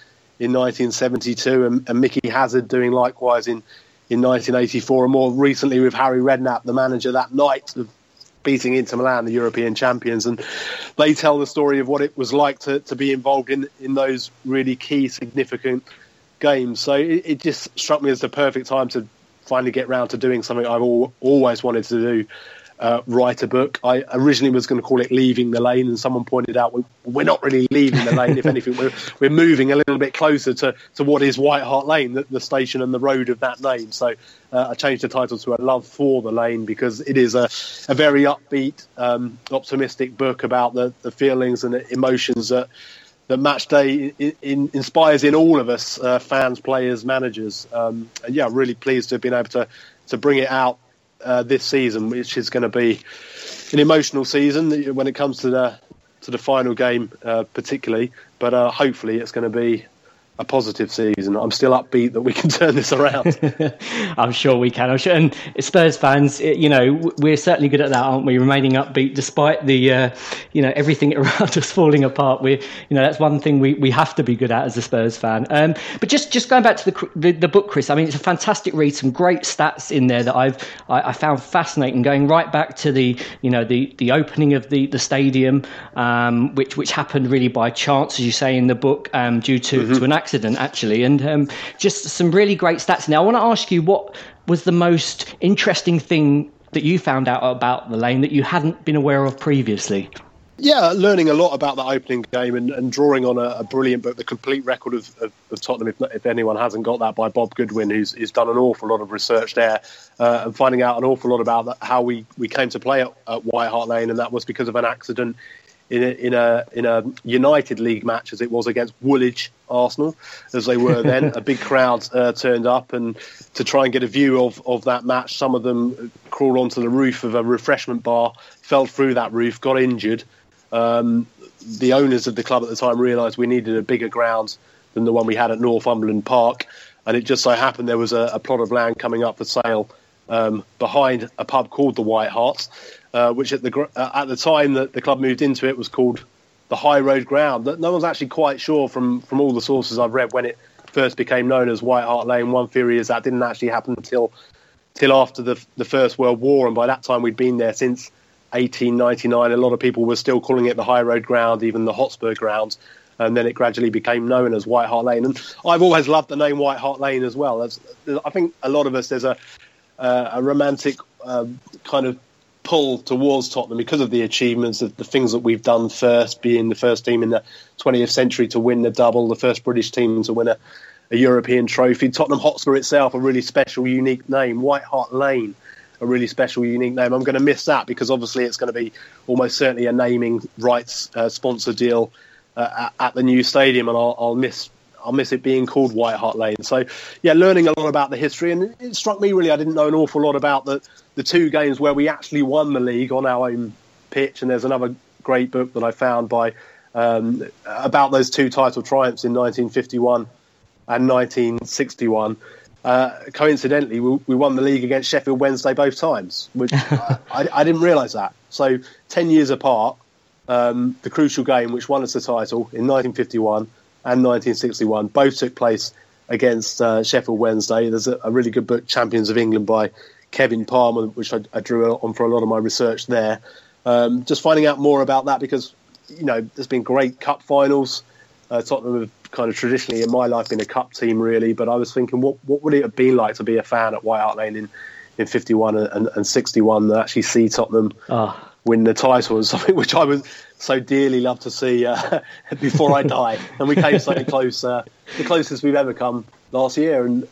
S5: 1972, and Mickey Hazard doing likewise in 1984, and more recently with Harry Redknapp, the manager that night, of beating Inter Milan, the European champions. And they tell the story of what it was like to be involved in those really key, significant games. So it just struck me as the perfect time to finally get round to doing something I've always wanted to do, write a book. I originally was going to call it Leaving the Lane, and someone pointed out we're not really leaving the lane. If anything, we're moving a little bit closer to what is White Hart Lane, the station and the road of that name. So I changed the title to A Love for the Lane, because it is a very upbeat, optimistic book about the feelings and the emotions that match day inspires in all of us, fans, players, managers. And yeah, I'm really pleased to have been able to bring it out this season, which is going to be an emotional season when it comes to the final game, particularly. But hopefully, it's going to be a positive season. I'm still upbeat that we can turn this around.
S1: I'm sure we can. I'm sure, and Spurs fans, we're certainly good at that, aren't we? Remaining upbeat despite the, everything around us falling apart. That's one thing we have to be good at as a Spurs fan. But just going back to the book, Chris. I mean, it's a fantastic read. Some great stats in there that I found fascinating. Going right back to the opening of the stadium, which happened really by chance, as you say in the book, due to an accident, actually, and just some really great stats. Now, I want to ask you, what was the most interesting thing that you found out about the lane that you hadn't been aware of previously?
S5: Yeah, learning a lot about that opening game and drawing on a brilliant book, The Complete Record of Tottenham, if anyone hasn't got that, by Bob Goodwin, who's done an awful lot of research there, and finding out an awful lot about how we came to play at White Hart Lane, and that was because of an accident in a United League match, as it was against Woolwich Arsenal, as they were then. A big crowd turned up, and to try and get a view of that match, some of them crawled onto the roof of a refreshment bar, fell through that roof, got injured. The owners of the club at the time realised we needed a bigger ground than the one we had at Northumberland Park, and it just so happened there was a plot of land coming up for sale behind a pub called the White Harts, which at the time that the club moved into it was called the High Road Ground. No one's actually quite sure from all the sources I've read when it first became known as White Hart Lane. One theory is that didn't actually happen until after the First World War, and by that time we'd been there since 1899, a lot of people were still calling it the High Road Ground, even the Hotspur Ground, and then it gradually became known as White Hart Lane. And I've always loved the name White Hart Lane as well. I think a lot of us, there's a romantic kind of pull towards Tottenham because of the achievements of the things that we've done first, being the first team in the 20th century to win the double, the first British team to win a European trophy. Tottenham Hotspur itself, a really special, unique name. White Hart Lane, a really special, unique name. I'm going to miss that because obviously it's going to be almost certainly a naming rights sponsor deal at the new stadium, and I'll miss it being called White Hart Lane. So, yeah, learning a lot about the history, and it struck me really, I didn't know an awful lot about the two games where we actually won the league on our own pitch, and there's another great book that I found about those two title triumphs in 1951 and 1961. Coincidentally, we won the league against Sheffield Wednesday both times, which I didn't realise that. So 10 years apart, the crucial game which won us the title in 1951 and 1961 both took place against Sheffield Wednesday. There's a really good book, Champions of England, by Kevin Palmer, which I drew on for a lot of my research there. Just finding out more about that because, there's been great cup finals. Tottenham have kind of traditionally in my life been a cup team really, but I was thinking what would it have been like to be a fan at White Hart Lane in 51 and 61 to actually see Tottenham win the title, and something which I would so dearly love to see before I die. And we came so close, the closest we've ever come last year. And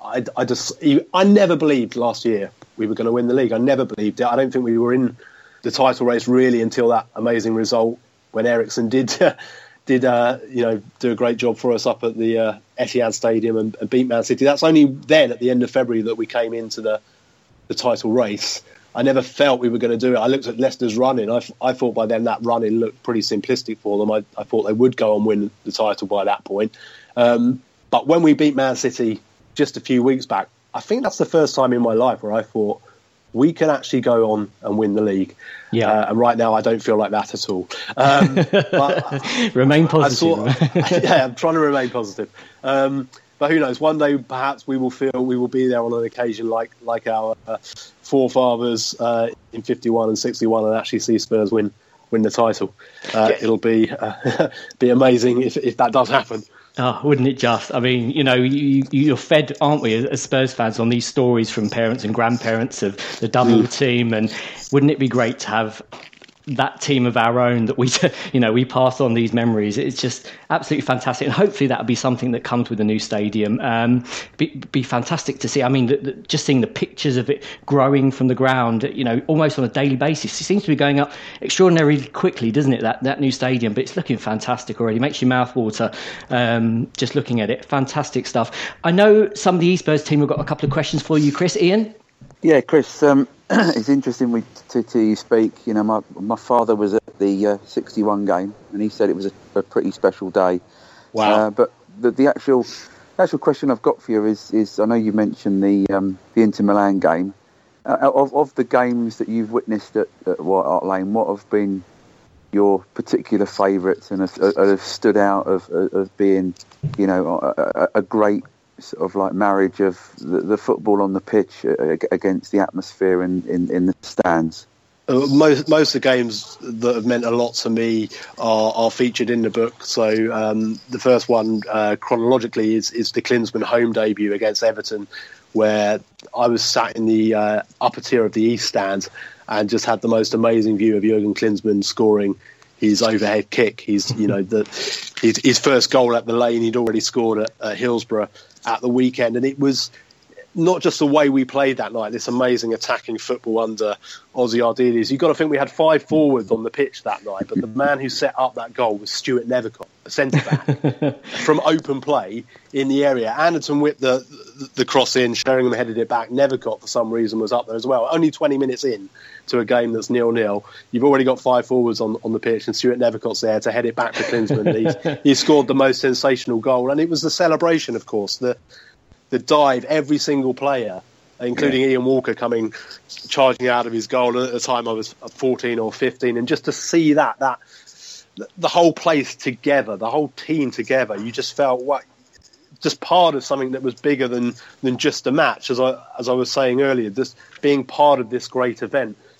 S5: I never believed last year we were going to win the league. I never believed it. I don't think we were in the title race really until that amazing result when Eriksen did do a great job for us up at the Etihad Stadium and beat Man City. That's only then at the end of February that we came into the title race. I never felt we were going to do it. I looked at Leicester's running. I thought by then that running looked pretty simplistic for them. I thought they would go and win the title by that point. But when we beat Man City just a few weeks back, I think that's the first time in my life where I thought we can actually go on and win the league. Yeah. And right now I don't feel like that at all. But
S1: remain positive.
S5: I'm trying to remain positive. But who knows? One day, perhaps we will be there on an occasion like our forefathers in 51 and 61, and actually see Spurs win the title. It'll be amazing if that does happen.
S1: Oh, wouldn't it just? I mean, you're fed, aren't we, as Spurs fans, on these stories from parents and grandparents of the double team, and wouldn't it be great to have that team of our own that we pass on these memories? It's just absolutely fantastic, and hopefully that'll be something that comes with the new stadium. Be fantastic to see. I mean, just seeing the pictures of it growing from the ground, almost on a daily basis. It seems to be going up extraordinarily quickly, doesn't it? That new stadium, but it's looking fantastic already. Makes your mouth water just looking at it. Fantastic stuff. I know some of the Spurs team have got a couple of questions for you, Chris. Ian?
S6: Yeah, Chris. It's interesting to you speak. My father was at the 61 game, and he said it was a pretty special day.
S5: Wow!
S6: But the actual question I've got for you is I know you mentioned the Inter Milan game. Of the games that you've witnessed at White Hart Lane, what have been your particular favourites and have stood out of being, a great sort of like marriage of the football on the pitch against the atmosphere in the stands?
S5: Most of the games that have meant a lot to me are featured in the book. So the first one chronologically is the Klinsmann home debut against Everton, where I was sat in the upper tier of the East Stand and just had the most amazing view of Jurgen Klinsmann scoring his overhead kick. His first goal at the Lane, he'd already scored at Hillsborough at the weekend, and it was not just the way we played that night, this amazing attacking football under Ozzy Ardiles. You've got to think we had 5 forwards on the pitch that night, but the man who set up that goal was Stuart Nethercott, a centre-back, from open play in the area. Anderton whipped the cross in, Sheringham headed it back. Nethercott, for some reason, was up there as well. Only 20 minutes in to a game that's 0-0. You've already got 5 forwards on the pitch, and Stuart Nethercott's there to head it back to Klinsmann. He scored the most sensational goal, and it was the celebration, of course, the dive, every single player, including Ian Walker, coming charging out of his goal. At the time I was 14 or 15, and just to see that the whole place together, the whole team together, you just felt just part of something that was bigger than just a match. As I was saying earlier, just being part of this great event,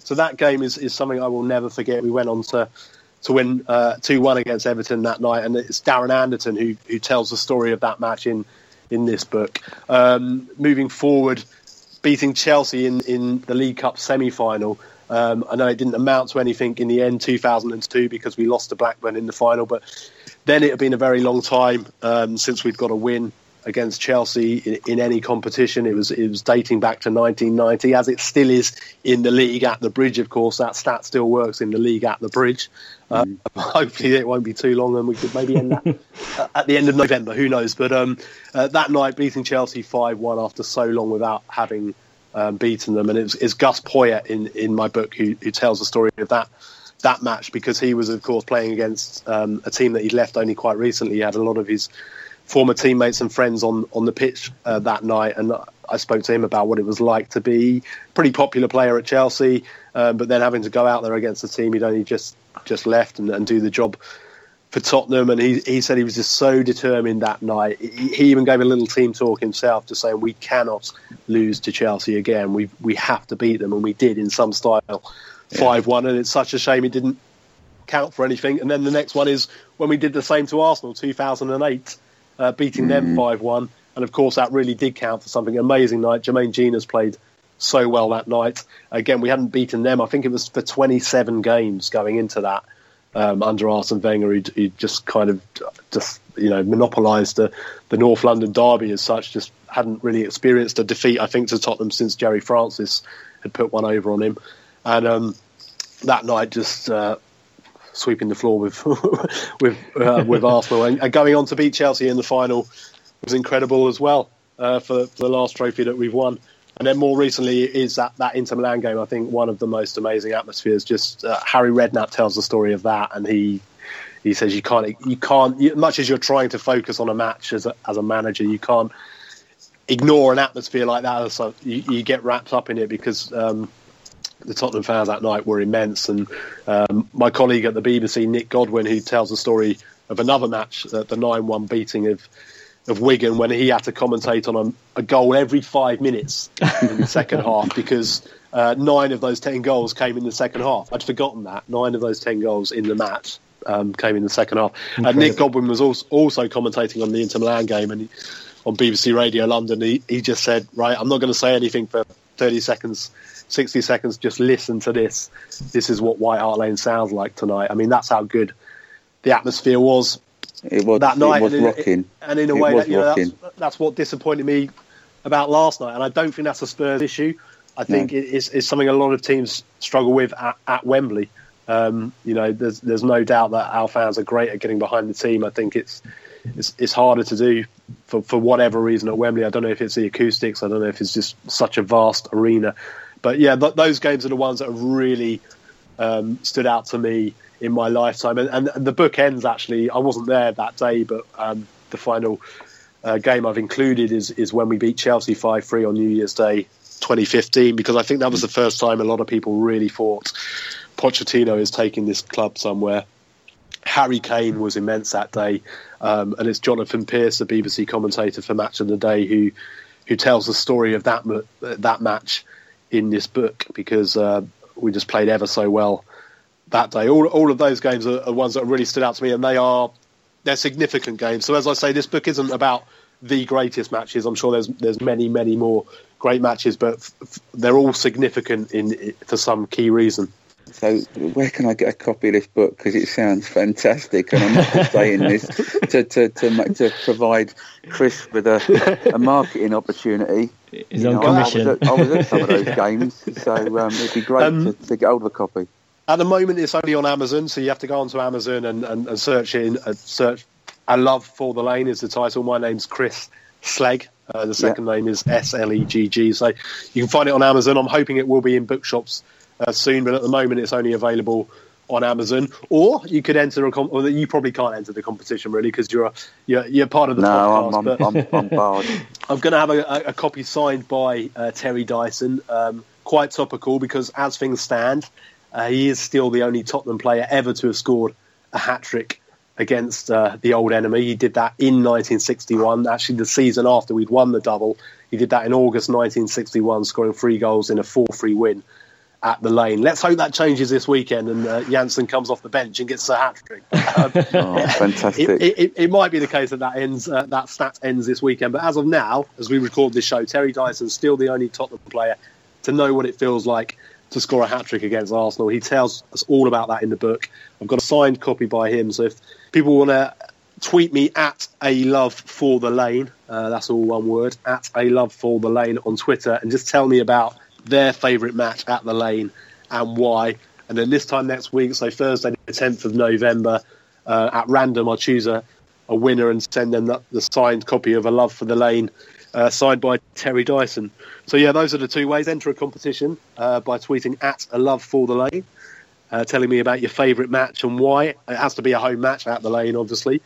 S5: So that game is something I will never forget. We went on to win 2-1 against Everton that night, and it's Darren Anderton who tells the story of that match in this book. Moving forward, beating Chelsea in the League Cup semi-final. I know it didn't amount to anything in the end, 2002, because we lost to Blackburn in the final, but then it had been a very long time since we'd got a win against Chelsea in any competition. It was dating back to 1990, as it still is in the league at the Bridge, of course. That stat still works in the league at the Bridge. Hopefully it won't be too long and we could maybe end that at the end of November, who knows. But that night, beating Chelsea 5-1 after so long without having beaten them. And it's Gus Poyet in my book who tells the story of that match, because he was, of course, playing against a team that he'd left only quite recently. He had a lot of his former teammates and friends on the pitch that night, and I spoke to him about what it was like to be a pretty popular player at Chelsea, but then having to go out there against a team he'd only just left and do the job for Tottenham. And he said he was just so determined that night. He even gave a little team talk himself, just saying, we cannot lose to Chelsea again. We have to beat them, and we did in some style, 5-1. And it's such a shame it didn't count for anything. And then the next one is when we did the same to Arsenal, 2008, beating them 5-1. And of course that really did count for something. Amazing night. Jermaine Genius played so well that night. Again, we hadn't beaten them, I think it was for 27 games going into that, under Arsene Wenger, who just kind of monopolised the North London derby as such. Just hadn't really experienced a defeat, I think, to Tottenham since Jerry Francis had put one over on him. And that night, just sweeping the floor with Arsenal and going on to beat Chelsea in the final was incredible as well, for the last trophy that we've won. And then more recently is that Inter Milan game. I think one of the most amazing atmospheres. Just Harry Redknapp tells the story of that, and he says you can't much as you're trying to focus on a match as a manager, you can't ignore an atmosphere like that. So you get wrapped up in it, because the Tottenham fans that night were immense. And my colleague at the BBC, Nick Godwin, who tells the story of another match, the 9-1 beating of Wigan, when he had to commentate on a goal every 5 minutes in the second half, because 9 of those 10 goals came in the second half. I'd forgotten that. 9 of those 10 goals in the match came in the second half. And Nick Godwin was also commentating on the Inter Milan game, and on BBC Radio London, he just said, right, I'm not going to say anything for 30 seconds, 60 seconds, just listen to this. This is what White Hart Lane sounds like tonight. I mean, that's how good the atmosphere was.
S6: It was that night, it was rocking.
S5: And in a way, that's what disappointed me about last night. And I don't think that's a Spurs issue. I think it's something a lot of teams struggle with at Wembley. There's no doubt that our fans are great at getting behind the team. I think it's harder to do for whatever reason at Wembley. I don't know if it's the acoustics. I don't know if it's just such a vast arena. But yeah, those games are the ones that have really stood out to me in my lifetime. And the book ends, actually, I wasn't there that day, but the final game I've included is when we beat Chelsea 5-3 on New Year's Day 2015, because I think that was the first time a lot of people really thought Pochettino is taking this club somewhere. Harry Kane was immense that day, and it's Jonathan Pearce, the BBC commentator for Match of the Day, who tells the story of that match in this book, because we just played ever so well that day. All of those games are ones that really stood out to me, and they're significant games. So as I say, this book isn't about the greatest matches. I'm sure there's many, many more great matches, but they're all significant for some key reason.
S6: So where can I get a copy of this book? Because it sounds fantastic, and I'm not just saying this to provide Chris with a marketing opportunity.
S1: His own commission.
S6: I was at some of those games, so it'd be great to get hold of a copy.
S5: At the moment, it's only on Amazon, so you have to go onto Amazon and search it. Search "A Love for the Lane" is the title. My name's Chris Slegg. The second name is Slegg. So you can find it on Amazon. I'm hoping it will be in bookshops soon, but at the moment it's only available on Amazon. Or you could enter you probably can't enter the competition, really, because you're part of the podcast.
S6: No, I'm barred.
S5: I'm going to have a copy signed by Terry Dyson. Quite topical, because as things stand, he is still the only Tottenham player ever to have scored a hat-trick against the old enemy. He did that in 1961, actually the season after we'd won the double. He did that in August 1961, scoring 3 goals in a 4-3 win at the Lane. Let's hope that changes this weekend and Janssen comes off the bench and gets a hat-trick.
S6: Fantastic.
S5: It might be the case that stat ends this weekend, but as of now, as we record this show, Terry Dyson's still the only Tottenham player to know what it feels like to score a hat-trick against Arsenal. He tells us all about that in the book. I've got a signed copy by him, so if people want to tweet me at @alove4thelane, that's all one word, @alove4thelane on Twitter, and just tell me about their favourite match at the Lane and why. And then this time next week, so Thursday the 10th of November, at random I'll choose a winner and send them the signed copy of A Love for the Lane, signed by Terry Dyson. So yeah, those are the two ways. Enter a competition by tweeting @alove4thelane, telling me about your favourite match and why. It has to be a home match at the Lane, obviously.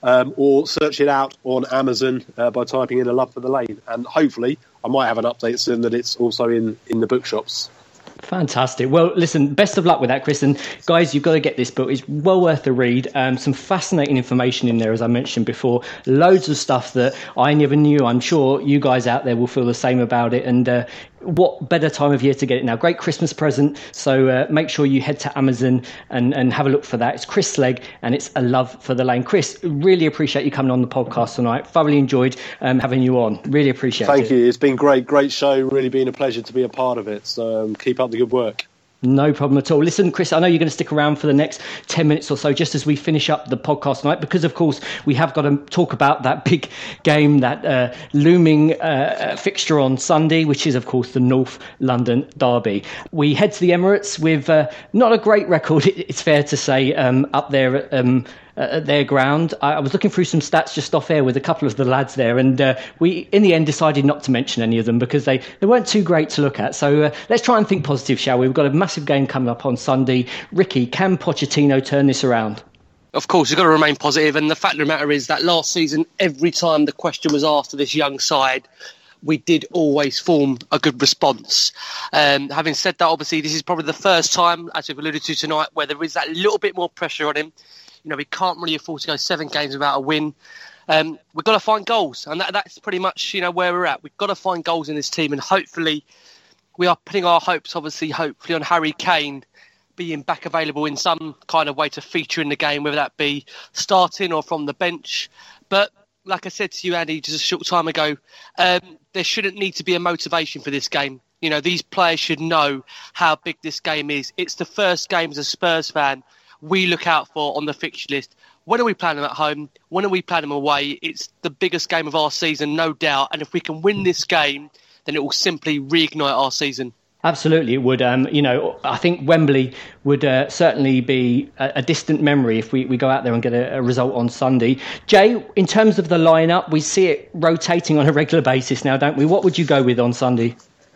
S5: Or search it out on Amazon by typing in A Love for the Lane. And hopefully I might have an update soon that it's also in the bookshops.
S1: Fantastic. Well, listen, best of luck with that, Chris. And guys, you've got to get this book. It's well worth the read. Some fascinating information in there, as I mentioned before. Loads of stuff that I never knew. I'm sure you guys out there will feel the same about it. And what better time of year to get it now? Great Christmas present. So make sure you head to Amazon and have a look for that. It's Chris Slegg and it's A Love for the Lane. Chris, really appreciate you coming on the podcast tonight. Thoroughly enjoyed having you on. Really appreciate it.
S5: Thank you. It's been great show. Really been a pleasure to be a part of it. So keep up the good work.
S1: No problem at all. Listen, Chris, I know you're going to stick around for the next 10 minutes or so just as we finish up the podcast tonight because, of course, we have got to talk about that big game, that looming fixture on Sunday, which is, of course, the North London derby. We head to the Emirates with not a great record, it's fair to say, up there at their ground. I was looking through some stats just off air with a couple of the lads there, and we, in the end, decided not to mention any of them because they weren't too great to look at. So let's try and think positive, shall we? We've got a massive game coming up on Sunday. Ricky, can Pochettino turn this around?
S4: Of course, you've got to remain positive, and the fact of the matter is that last season, every time the question was asked to this young side, we did always form a good response. Having said that, obviously, this is probably the first time, as we've alluded to tonight, where there is that little bit more pressure on him. You know, we can't really afford to go 7 games without a win. We've got to find goals, and that's pretty much, where we're at. We've got to find goals in this team, and hopefully we are putting our hopes, hopefully on Harry Kane being back available in some kind of way to feature in the game, whether that be starting or from the bench. But like I said to you, Andy, just a short time ago, there shouldn't need to be a motivation for this game. These players should know how big this game is. It's the first game as a Spurs fan we look out for on the fixture list. When are we playing them at home? When are we playing them away? It's the biggest game of our season, no doubt. And if we can win this game, then it will simply reignite our season.
S1: Absolutely, it would. I think Wembley would certainly be a distant memory if we go out there and get a result on Sunday. Jay, in terms of the lineup, we see it rotating on a regular basis now, don't we? What would you go with on Sunday?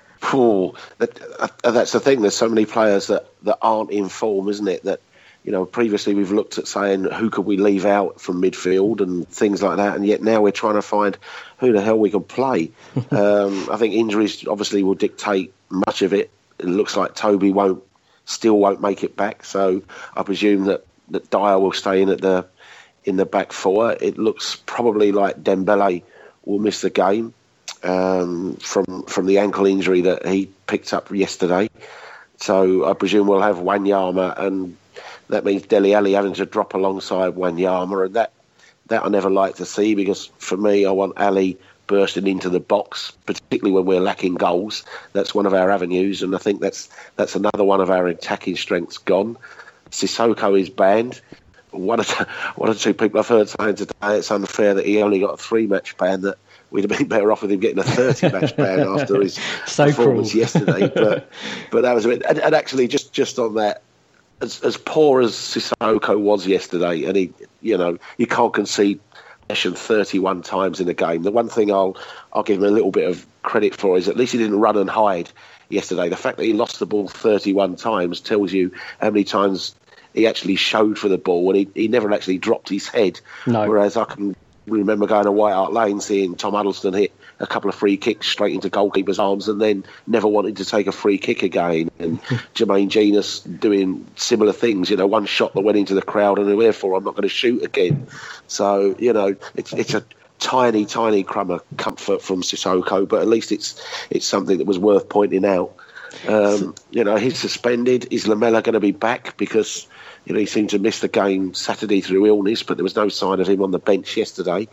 S3: That's the thing. There's so many players that aren't in form, isn't it? That previously we've looked at saying who could we leave out from midfield and things like that, and yet now we're trying to find who the hell we can play. I think injuries obviously will dictate much of it. It looks like Toby still won't make it back, so I presume that Dyer will stay in the back four. It looks probably like Dembele will miss the game from the ankle injury that he picked up yesterday. So I presume we'll have Wanyama, and that means Dele Alli having to drop alongside Wanyama, and that I never like to see, because for me, I want Ali bursting into the box, particularly when we're lacking goals. That's one of our avenues, and I think that's another one of our attacking strengths gone. Sissoko is banned. One or two people I've heard saying today it's unfair that he only got a 3-match ban, that we'd have been better off with him getting a 30-match ban after his performance yesterday. But that was a bit. And actually, just on that, as poor as Sissoko was yesterday, and you can't concede possession 31 times in a game. The one thing I'll give him a little bit of credit for is at least he didn't run and hide yesterday. The fact that he lost the ball 31 times tells you how many times he actually showed for the ball, and he never actually dropped his head. No. Whereas I can remember going to White Hart Lane, seeing Tom Huddleston hit a couple of free kicks straight into goalkeeper's arms and then never wanted to take a free kick again. And Jermaine Genius doing similar things, one shot that went into the crowd and therefore I'm not going to shoot again. So, it's a tiny, tiny crumb of comfort from Sissoko, but at least it's something that was worth pointing out. He's suspended. Is Lamela going to be back? Because he seemed to miss the game Saturday through illness, but there was no sign of him on the bench yesterday.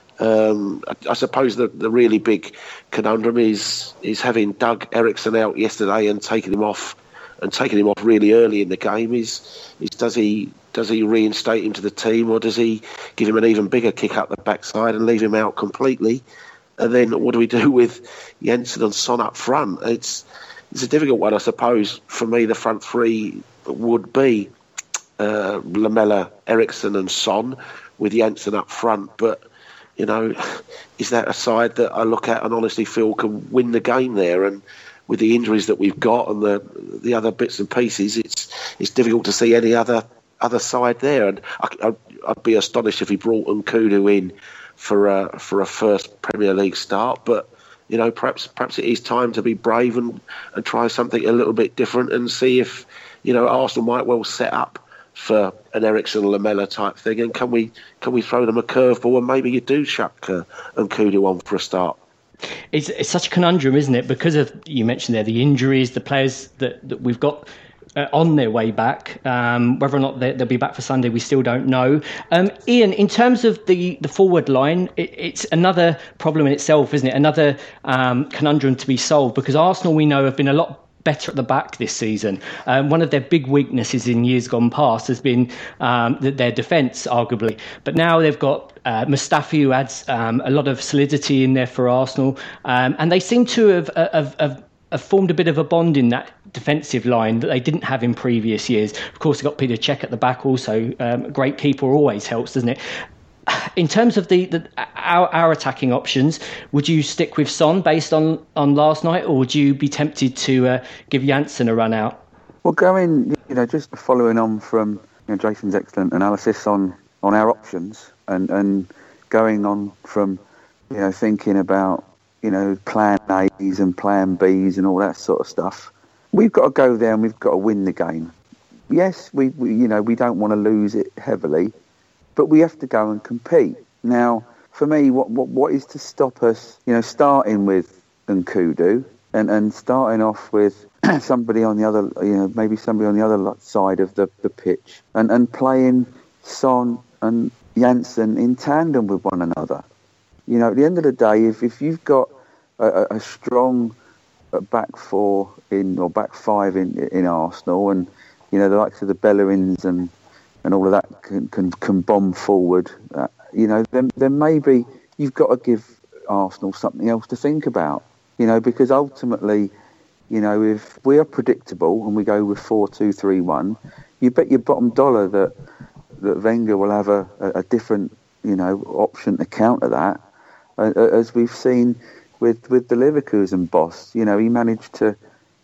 S3: I suppose the really big conundrum is having Doug Eriksson out yesterday and taking him off really early in the game. Is does he reinstate him to the team, or does he give him an even bigger kick up the backside and leave him out completely? And then what do we do with Jensen and Son up front? It's a difficult one, I suppose. For me, the front three would be Lamela, Eriksson and Son, with Jensen up front. But, is that a side that I look at and honestly feel can win the game there? And with the injuries that we've got and the other bits and pieces, it's difficult to see any other side there. And I'd be astonished if he brought Nkudu in for a first Premier League start. But perhaps it is time to be brave and try something a little bit different and see if Arsenal might well set up for an Eriksson Lamela type thing. And can we throw them a curveball and maybe you do chuck Nkudu on for a start?
S1: It's such a conundrum, isn't it? Because of, you mentioned there, the injuries, the players that we've got on their way back. Whether or not they'll be back for Sunday, we still don't know. Ian, in terms of the forward line, it's another problem in itself, isn't it? Another conundrum to be solved, because Arsenal, we know, have been a lot better at the back this season. One of their big weaknesses in years gone past has been their defence, arguably. But now they've got Mustafi, who adds a lot of solidity in there for Arsenal. And they seem to have formed a bit of a bond in that defensive line that they didn't have in previous years. Of course, they've got Peter Cech at the back also. A great keeper always helps, doesn't it? In terms of our attacking options, would you stick with Son based on last night, or would you be tempted to give Janssen a run out?
S6: Well, just following on from Jason's excellent analysis on our options and going on from thinking about plan A's and plan B's and all that sort of stuff. We've got to go there and we've got to win the game. Yes, we don't want to lose it heavily, but we have to go and compete. Now, for me, what is to stop us, starting with Nkudu and starting off with somebody on the other, maybe somebody on the other side of the pitch and playing Son and Janssen in tandem with one another. At the end of the day, if you've got a strong back four or back five in Arsenal, and the likes of the Bellerins and all of that can bomb forward, then maybe you've got to give Arsenal something else to think about. Because ultimately, if we are predictable and we go with 4-2-3-1, you bet your bottom dollar that Wenger will have a different option to counter that. As we've seen with the Leverkusen boss, he managed to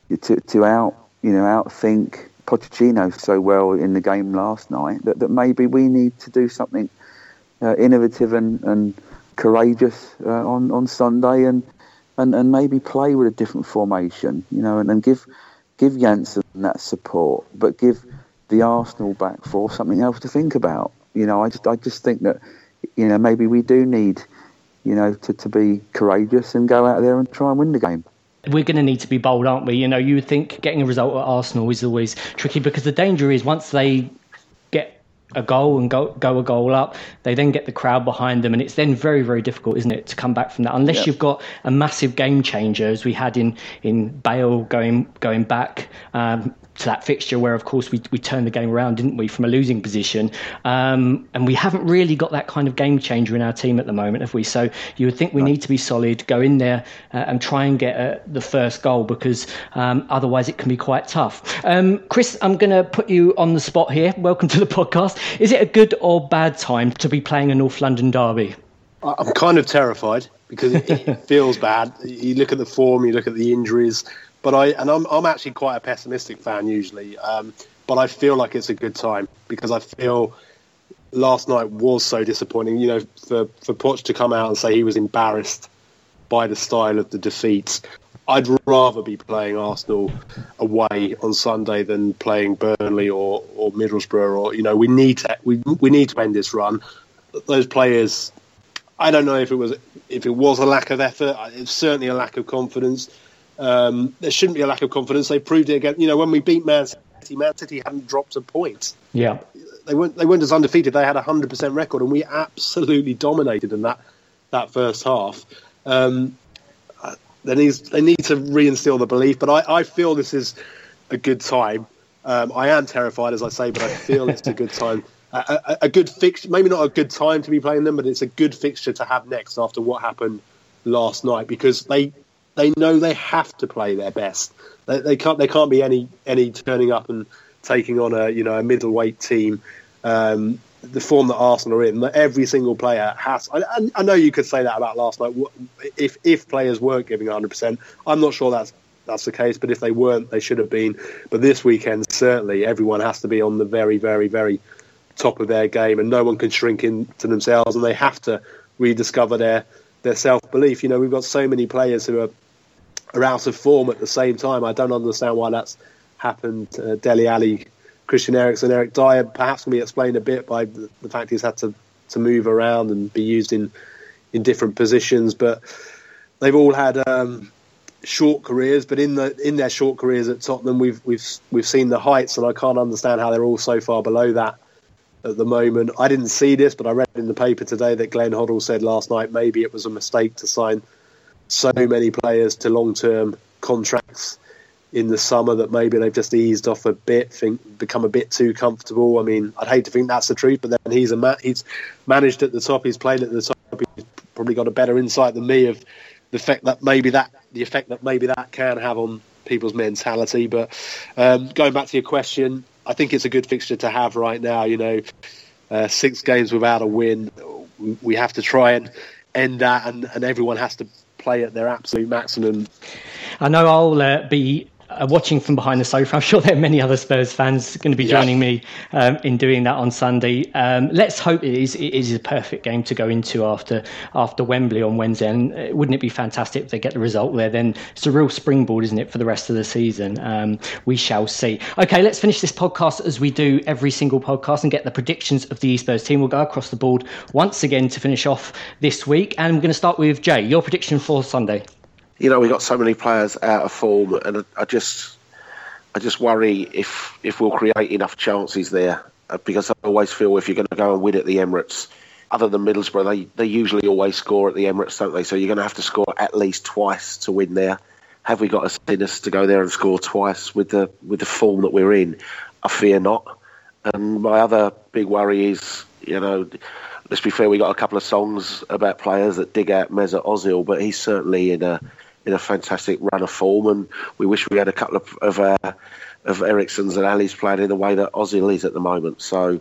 S6: outthink Pochettino so well in the game last night that maybe we need to do something innovative and courageous on Sunday and maybe play with a different formation, and give Janssen that support, but give the Arsenal back four something else to think about. I just think that maybe we do need to be courageous and go out there and try and win the game.
S1: We're going to need to be bold, aren't we? You would think getting a result at Arsenal is always tricky, because the danger is once they get a goal and go a goal up, they then get the crowd behind them, and it's then very, very difficult, isn't it, to come back from that, unless you've got a massive game changer, as we had in Bale going back to that fixture where, of course, we turned the game around, didn't we, from a losing position, and we haven't really got that kind of game changer in our team at the moment, have we? So you would think we need to be solid, go in there and try and get the first goal, because otherwise it can be quite tough. Chris, I'm going to put you on the spot here. Welcome to the podcast. Is it a good or bad time to be playing a North London derby?
S5: I'm kind of terrified because it feels bad. You look at the form, you look at the injuries, but I'm actually quite a pessimistic fan usually. But I feel like it's a good time because I feel last night was so disappointing. For Poch to come out and say he was embarrassed by the style of the defeats. I'd rather be playing Arsenal away on Sunday than playing Burnley or Middlesbrough. Or we need to end this run. Those players, I don't know if it was a lack of effort. It's certainly a lack of confidence. There shouldn't be a lack of confidence. They proved it again. When we beat Man City hadn't dropped a point.
S1: Yeah.
S5: They weren't just undefeated. They had a 100% record, and we absolutely dominated in that first half. They need to reinstill the belief, but I feel this is a good time. I am terrified, as I say, but I feel it's a good time. A good fixture, maybe not a good time to be playing them, but it's a good fixture to have next after what happened last night, because they know they have to play their best. They can't be any turning up and taking on a middleweight team. The form that Arsenal are in, every single player has. I know you could say that about last night. If players weren't giving 100%, I'm not sure that's the case. But if they weren't, they should have been. But this weekend, certainly, everyone has to be on the very, very, very top of their game, and no one can shrink into themselves, and they have to rediscover their self-belief. We've got so many players who are out of form at the same time. I don't understand why that's happened. Dele Alli, Christian Eriksen, Eric Dyer perhaps can be explained a bit by the fact he's had to move around and be used in different positions. But they've all had short careers. But in their short careers at Tottenham, we've seen the heights, and I can't understand how they're all so far below that at the moment. I didn't see this, but I read in the paper today that Glenn Hoddle said last night maybe it was a mistake to sign so many players to long-term contracts in the summer, that maybe they've just eased off a bit, become a bit too comfortable. I mean, I'd hate to think that's the truth, but then he's managed at the top, he's played at the top, he's probably got a better insight than me of the effect that maybe that can have on people's mentality. But going back to your question, I think it's a good fixture to have right now. 6 games without a win, we have to try and end that, and everyone has to play at their absolute maximum.
S1: I know I'll be watching from behind the sofa. I'm sure there are many other Spurs fans going to be joining me in doing that on Sunday. Let's hope it is a perfect game to go into after Wembley on Wednesday. And wouldn't it be fantastic if they get the result there? Then it's a real springboard, isn't it, for the rest of the season? We shall see. Okay, let's finish this podcast as we do every single podcast and get the predictions of the Spurs team. We'll go across the board once again to finish off this week. And we're going to start with Jay. Your prediction for Sunday?
S3: We've got so many players out of form, and I just worry if we'll create enough chances there, because I always feel if you're going to go and win at the Emirates, other than Middlesbrough, they usually always score at the Emirates, don't they? So you're going to have to score at least twice to win there. Have we got a in us to go there and score twice with the form that we're in? I fear not. And my other big worry is, let's be fair, we got a couple of songs about players that dig out Mesut Ozil, but he's certainly in a fantastic run of form, and we wish we had a couple of Eriksen's and Ali's playing in the way that Ozil is at the moment. So,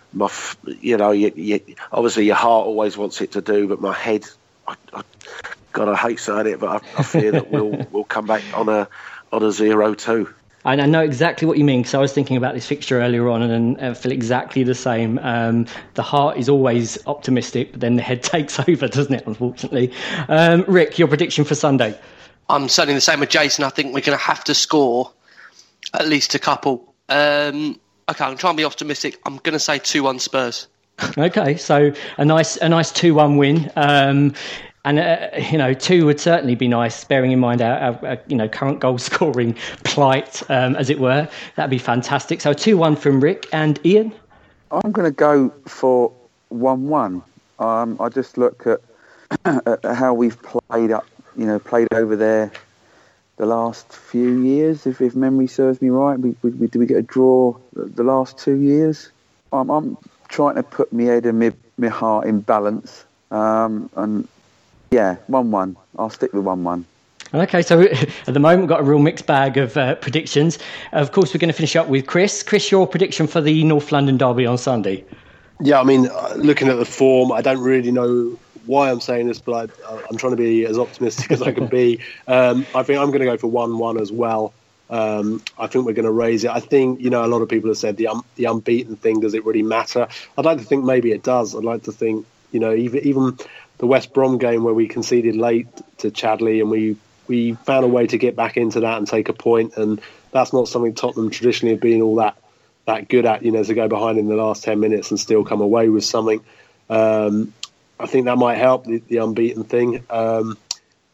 S3: obviously your heart always wants it to do, but my head, God, I hate saying it, but I fear that we'll come back on a 0-2.
S1: I know exactly what you mean, because I was thinking about this fixture earlier on and I feel exactly the same. The heart is always optimistic, but then the head takes over, doesn't it, unfortunately? Rick, your prediction for Sunday?
S4: I'm certainly the same with Jason. I think we're going to have to score at least a couple. Okay, I'm trying to be optimistic. I'm going to say 2-1 Spurs. Okay,
S1: so a nice 2-1 win. And 2 would certainly be nice, bearing in mind our current goal scoring plight, as it were. That'd be fantastic. So 2-1 from Rick. And Ian?
S6: I'm going to go for 1-1. I just look at how we've played over there the last few years. If memory serves me right, did we get a draw the last 2 years? I'm trying to put my head and my heart in balance, and. Yeah, 1-1. I'll stick with 1-1.
S1: Okay, so at the moment we've got a real mixed bag of predictions. Of course, we're going to finish up with Chris. Chris, your prediction for the North London derby on Sunday?
S5: Yeah, I mean, looking at the form, I don't really know why I'm saying this, but I'm trying to be as optimistic as I can be. I think I'm going to go for 1-1 as well. I think we're going to raise it. I think, a lot of people have said the unbeaten thing, does it really matter? I'd like to think maybe it does. I'd like to think, even the West Brom game where we conceded late to Chadley and we found a way to get back into that and take a point, and that's not something Tottenham traditionally have been all that good at, to go behind in the last 10 minutes and still come away with something. I think that might help, the unbeaten thing.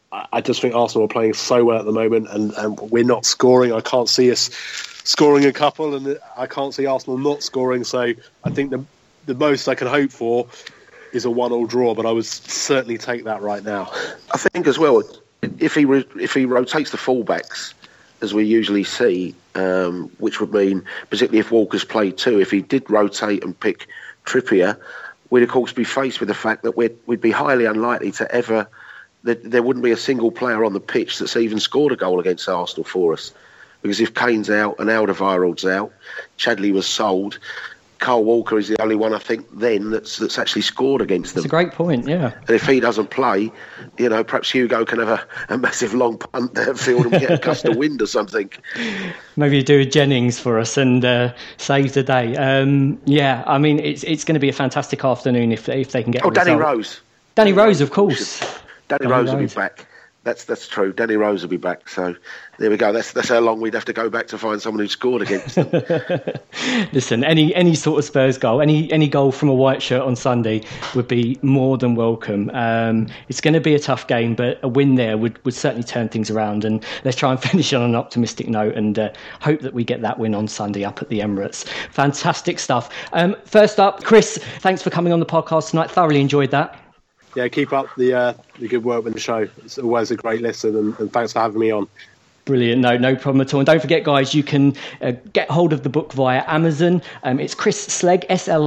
S5: I just think Arsenal are playing so well at the moment, and we're not scoring. I can't see us scoring a couple, and I can't see Arsenal not scoring. So I think the most I can hope for is a 1-1 draw, but I would certainly take that right now.
S3: I think as well, if he rotates the fullbacks, as we usually see, which would mean, particularly if Walker's played too, if he did rotate and pick Trippier, we'd of course be faced with the fact that we'd be highly unlikely to ever... There wouldn't be a single player on the pitch that's even scored a goal against Arsenal for us. Because if Kane's out and Alderweireld's out, Chadley was sold, Kyle Walker is the only one, I think, then that's actually scored against them.
S1: That's a great point, yeah.
S3: And if he doesn't play, perhaps Hugo can have a massive long punt downfield and get a gust of wind or something.
S1: Maybe do a Jennings for us and save the day. Yeah, I mean, it's going to be a fantastic afternoon if they can get a result.
S3: Danny Rose.
S1: Danny Rose, of course.
S3: Danny Rose will be back. That's true. Danny Rose will be back. So there we go. That's how long we'd have to go back to find someone who scored against them.
S1: Listen, any sort of Spurs goal, any goal from a white shirt on Sunday would be more than welcome. It's going to be a tough game, but a win there would certainly turn things around. And let's try and finish on an optimistic note and hope that we get that win on Sunday up at the Emirates. Fantastic stuff. First up, Chris, thanks for coming on the podcast tonight. Thoroughly enjoyed that.
S5: Yeah, keep up the good work with the show. It's always a great listen, and thanks for having me on.
S1: Brilliant. No problem at all. And don't forget, guys, you can get hold of the book via Amazon. It's Chris Slegg,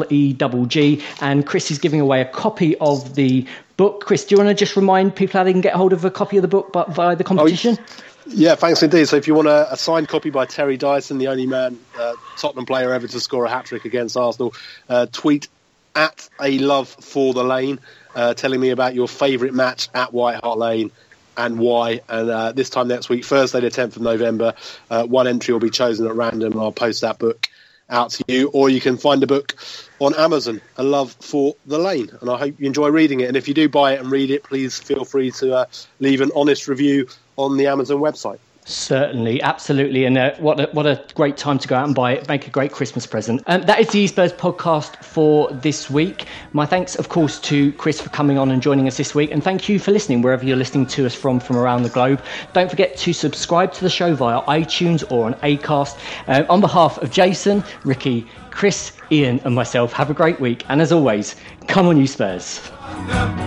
S1: SLEGG, and Chris is giving away a copy of the book. Chris, do you want to just remind people how they can get hold of a copy of the book but via the competition?
S5: Yeah, thanks indeed. So if you want a signed copy by Terry Dyson, the only man, Tottenham player ever to score a hat-trick against Arsenal, tweet at a love for the lane, telling me about your favourite match at White Hart Lane and why. And this time next week, Thursday the 10th of November, one entry will be chosen at random, and I'll post that book out to you. Or you can find the book on Amazon, A Love for the Lane. And I hope you enjoy reading it. And if you do buy it and read it, please feel free to leave an honest review on the Amazon website.
S1: Certainly, absolutely, and what a great time to go out and buy it, make a great Christmas present. That is the eSpurs podcast for this week. My thanks, of course, to Chris for coming on and joining us this week, and thank you for listening wherever you're listening to us from around the globe. Don't forget to subscribe to the show via iTunes or on Acast. On behalf of Jason, Ricky, Chris, Ian and myself, have a great week, and as always, come on you Spurs.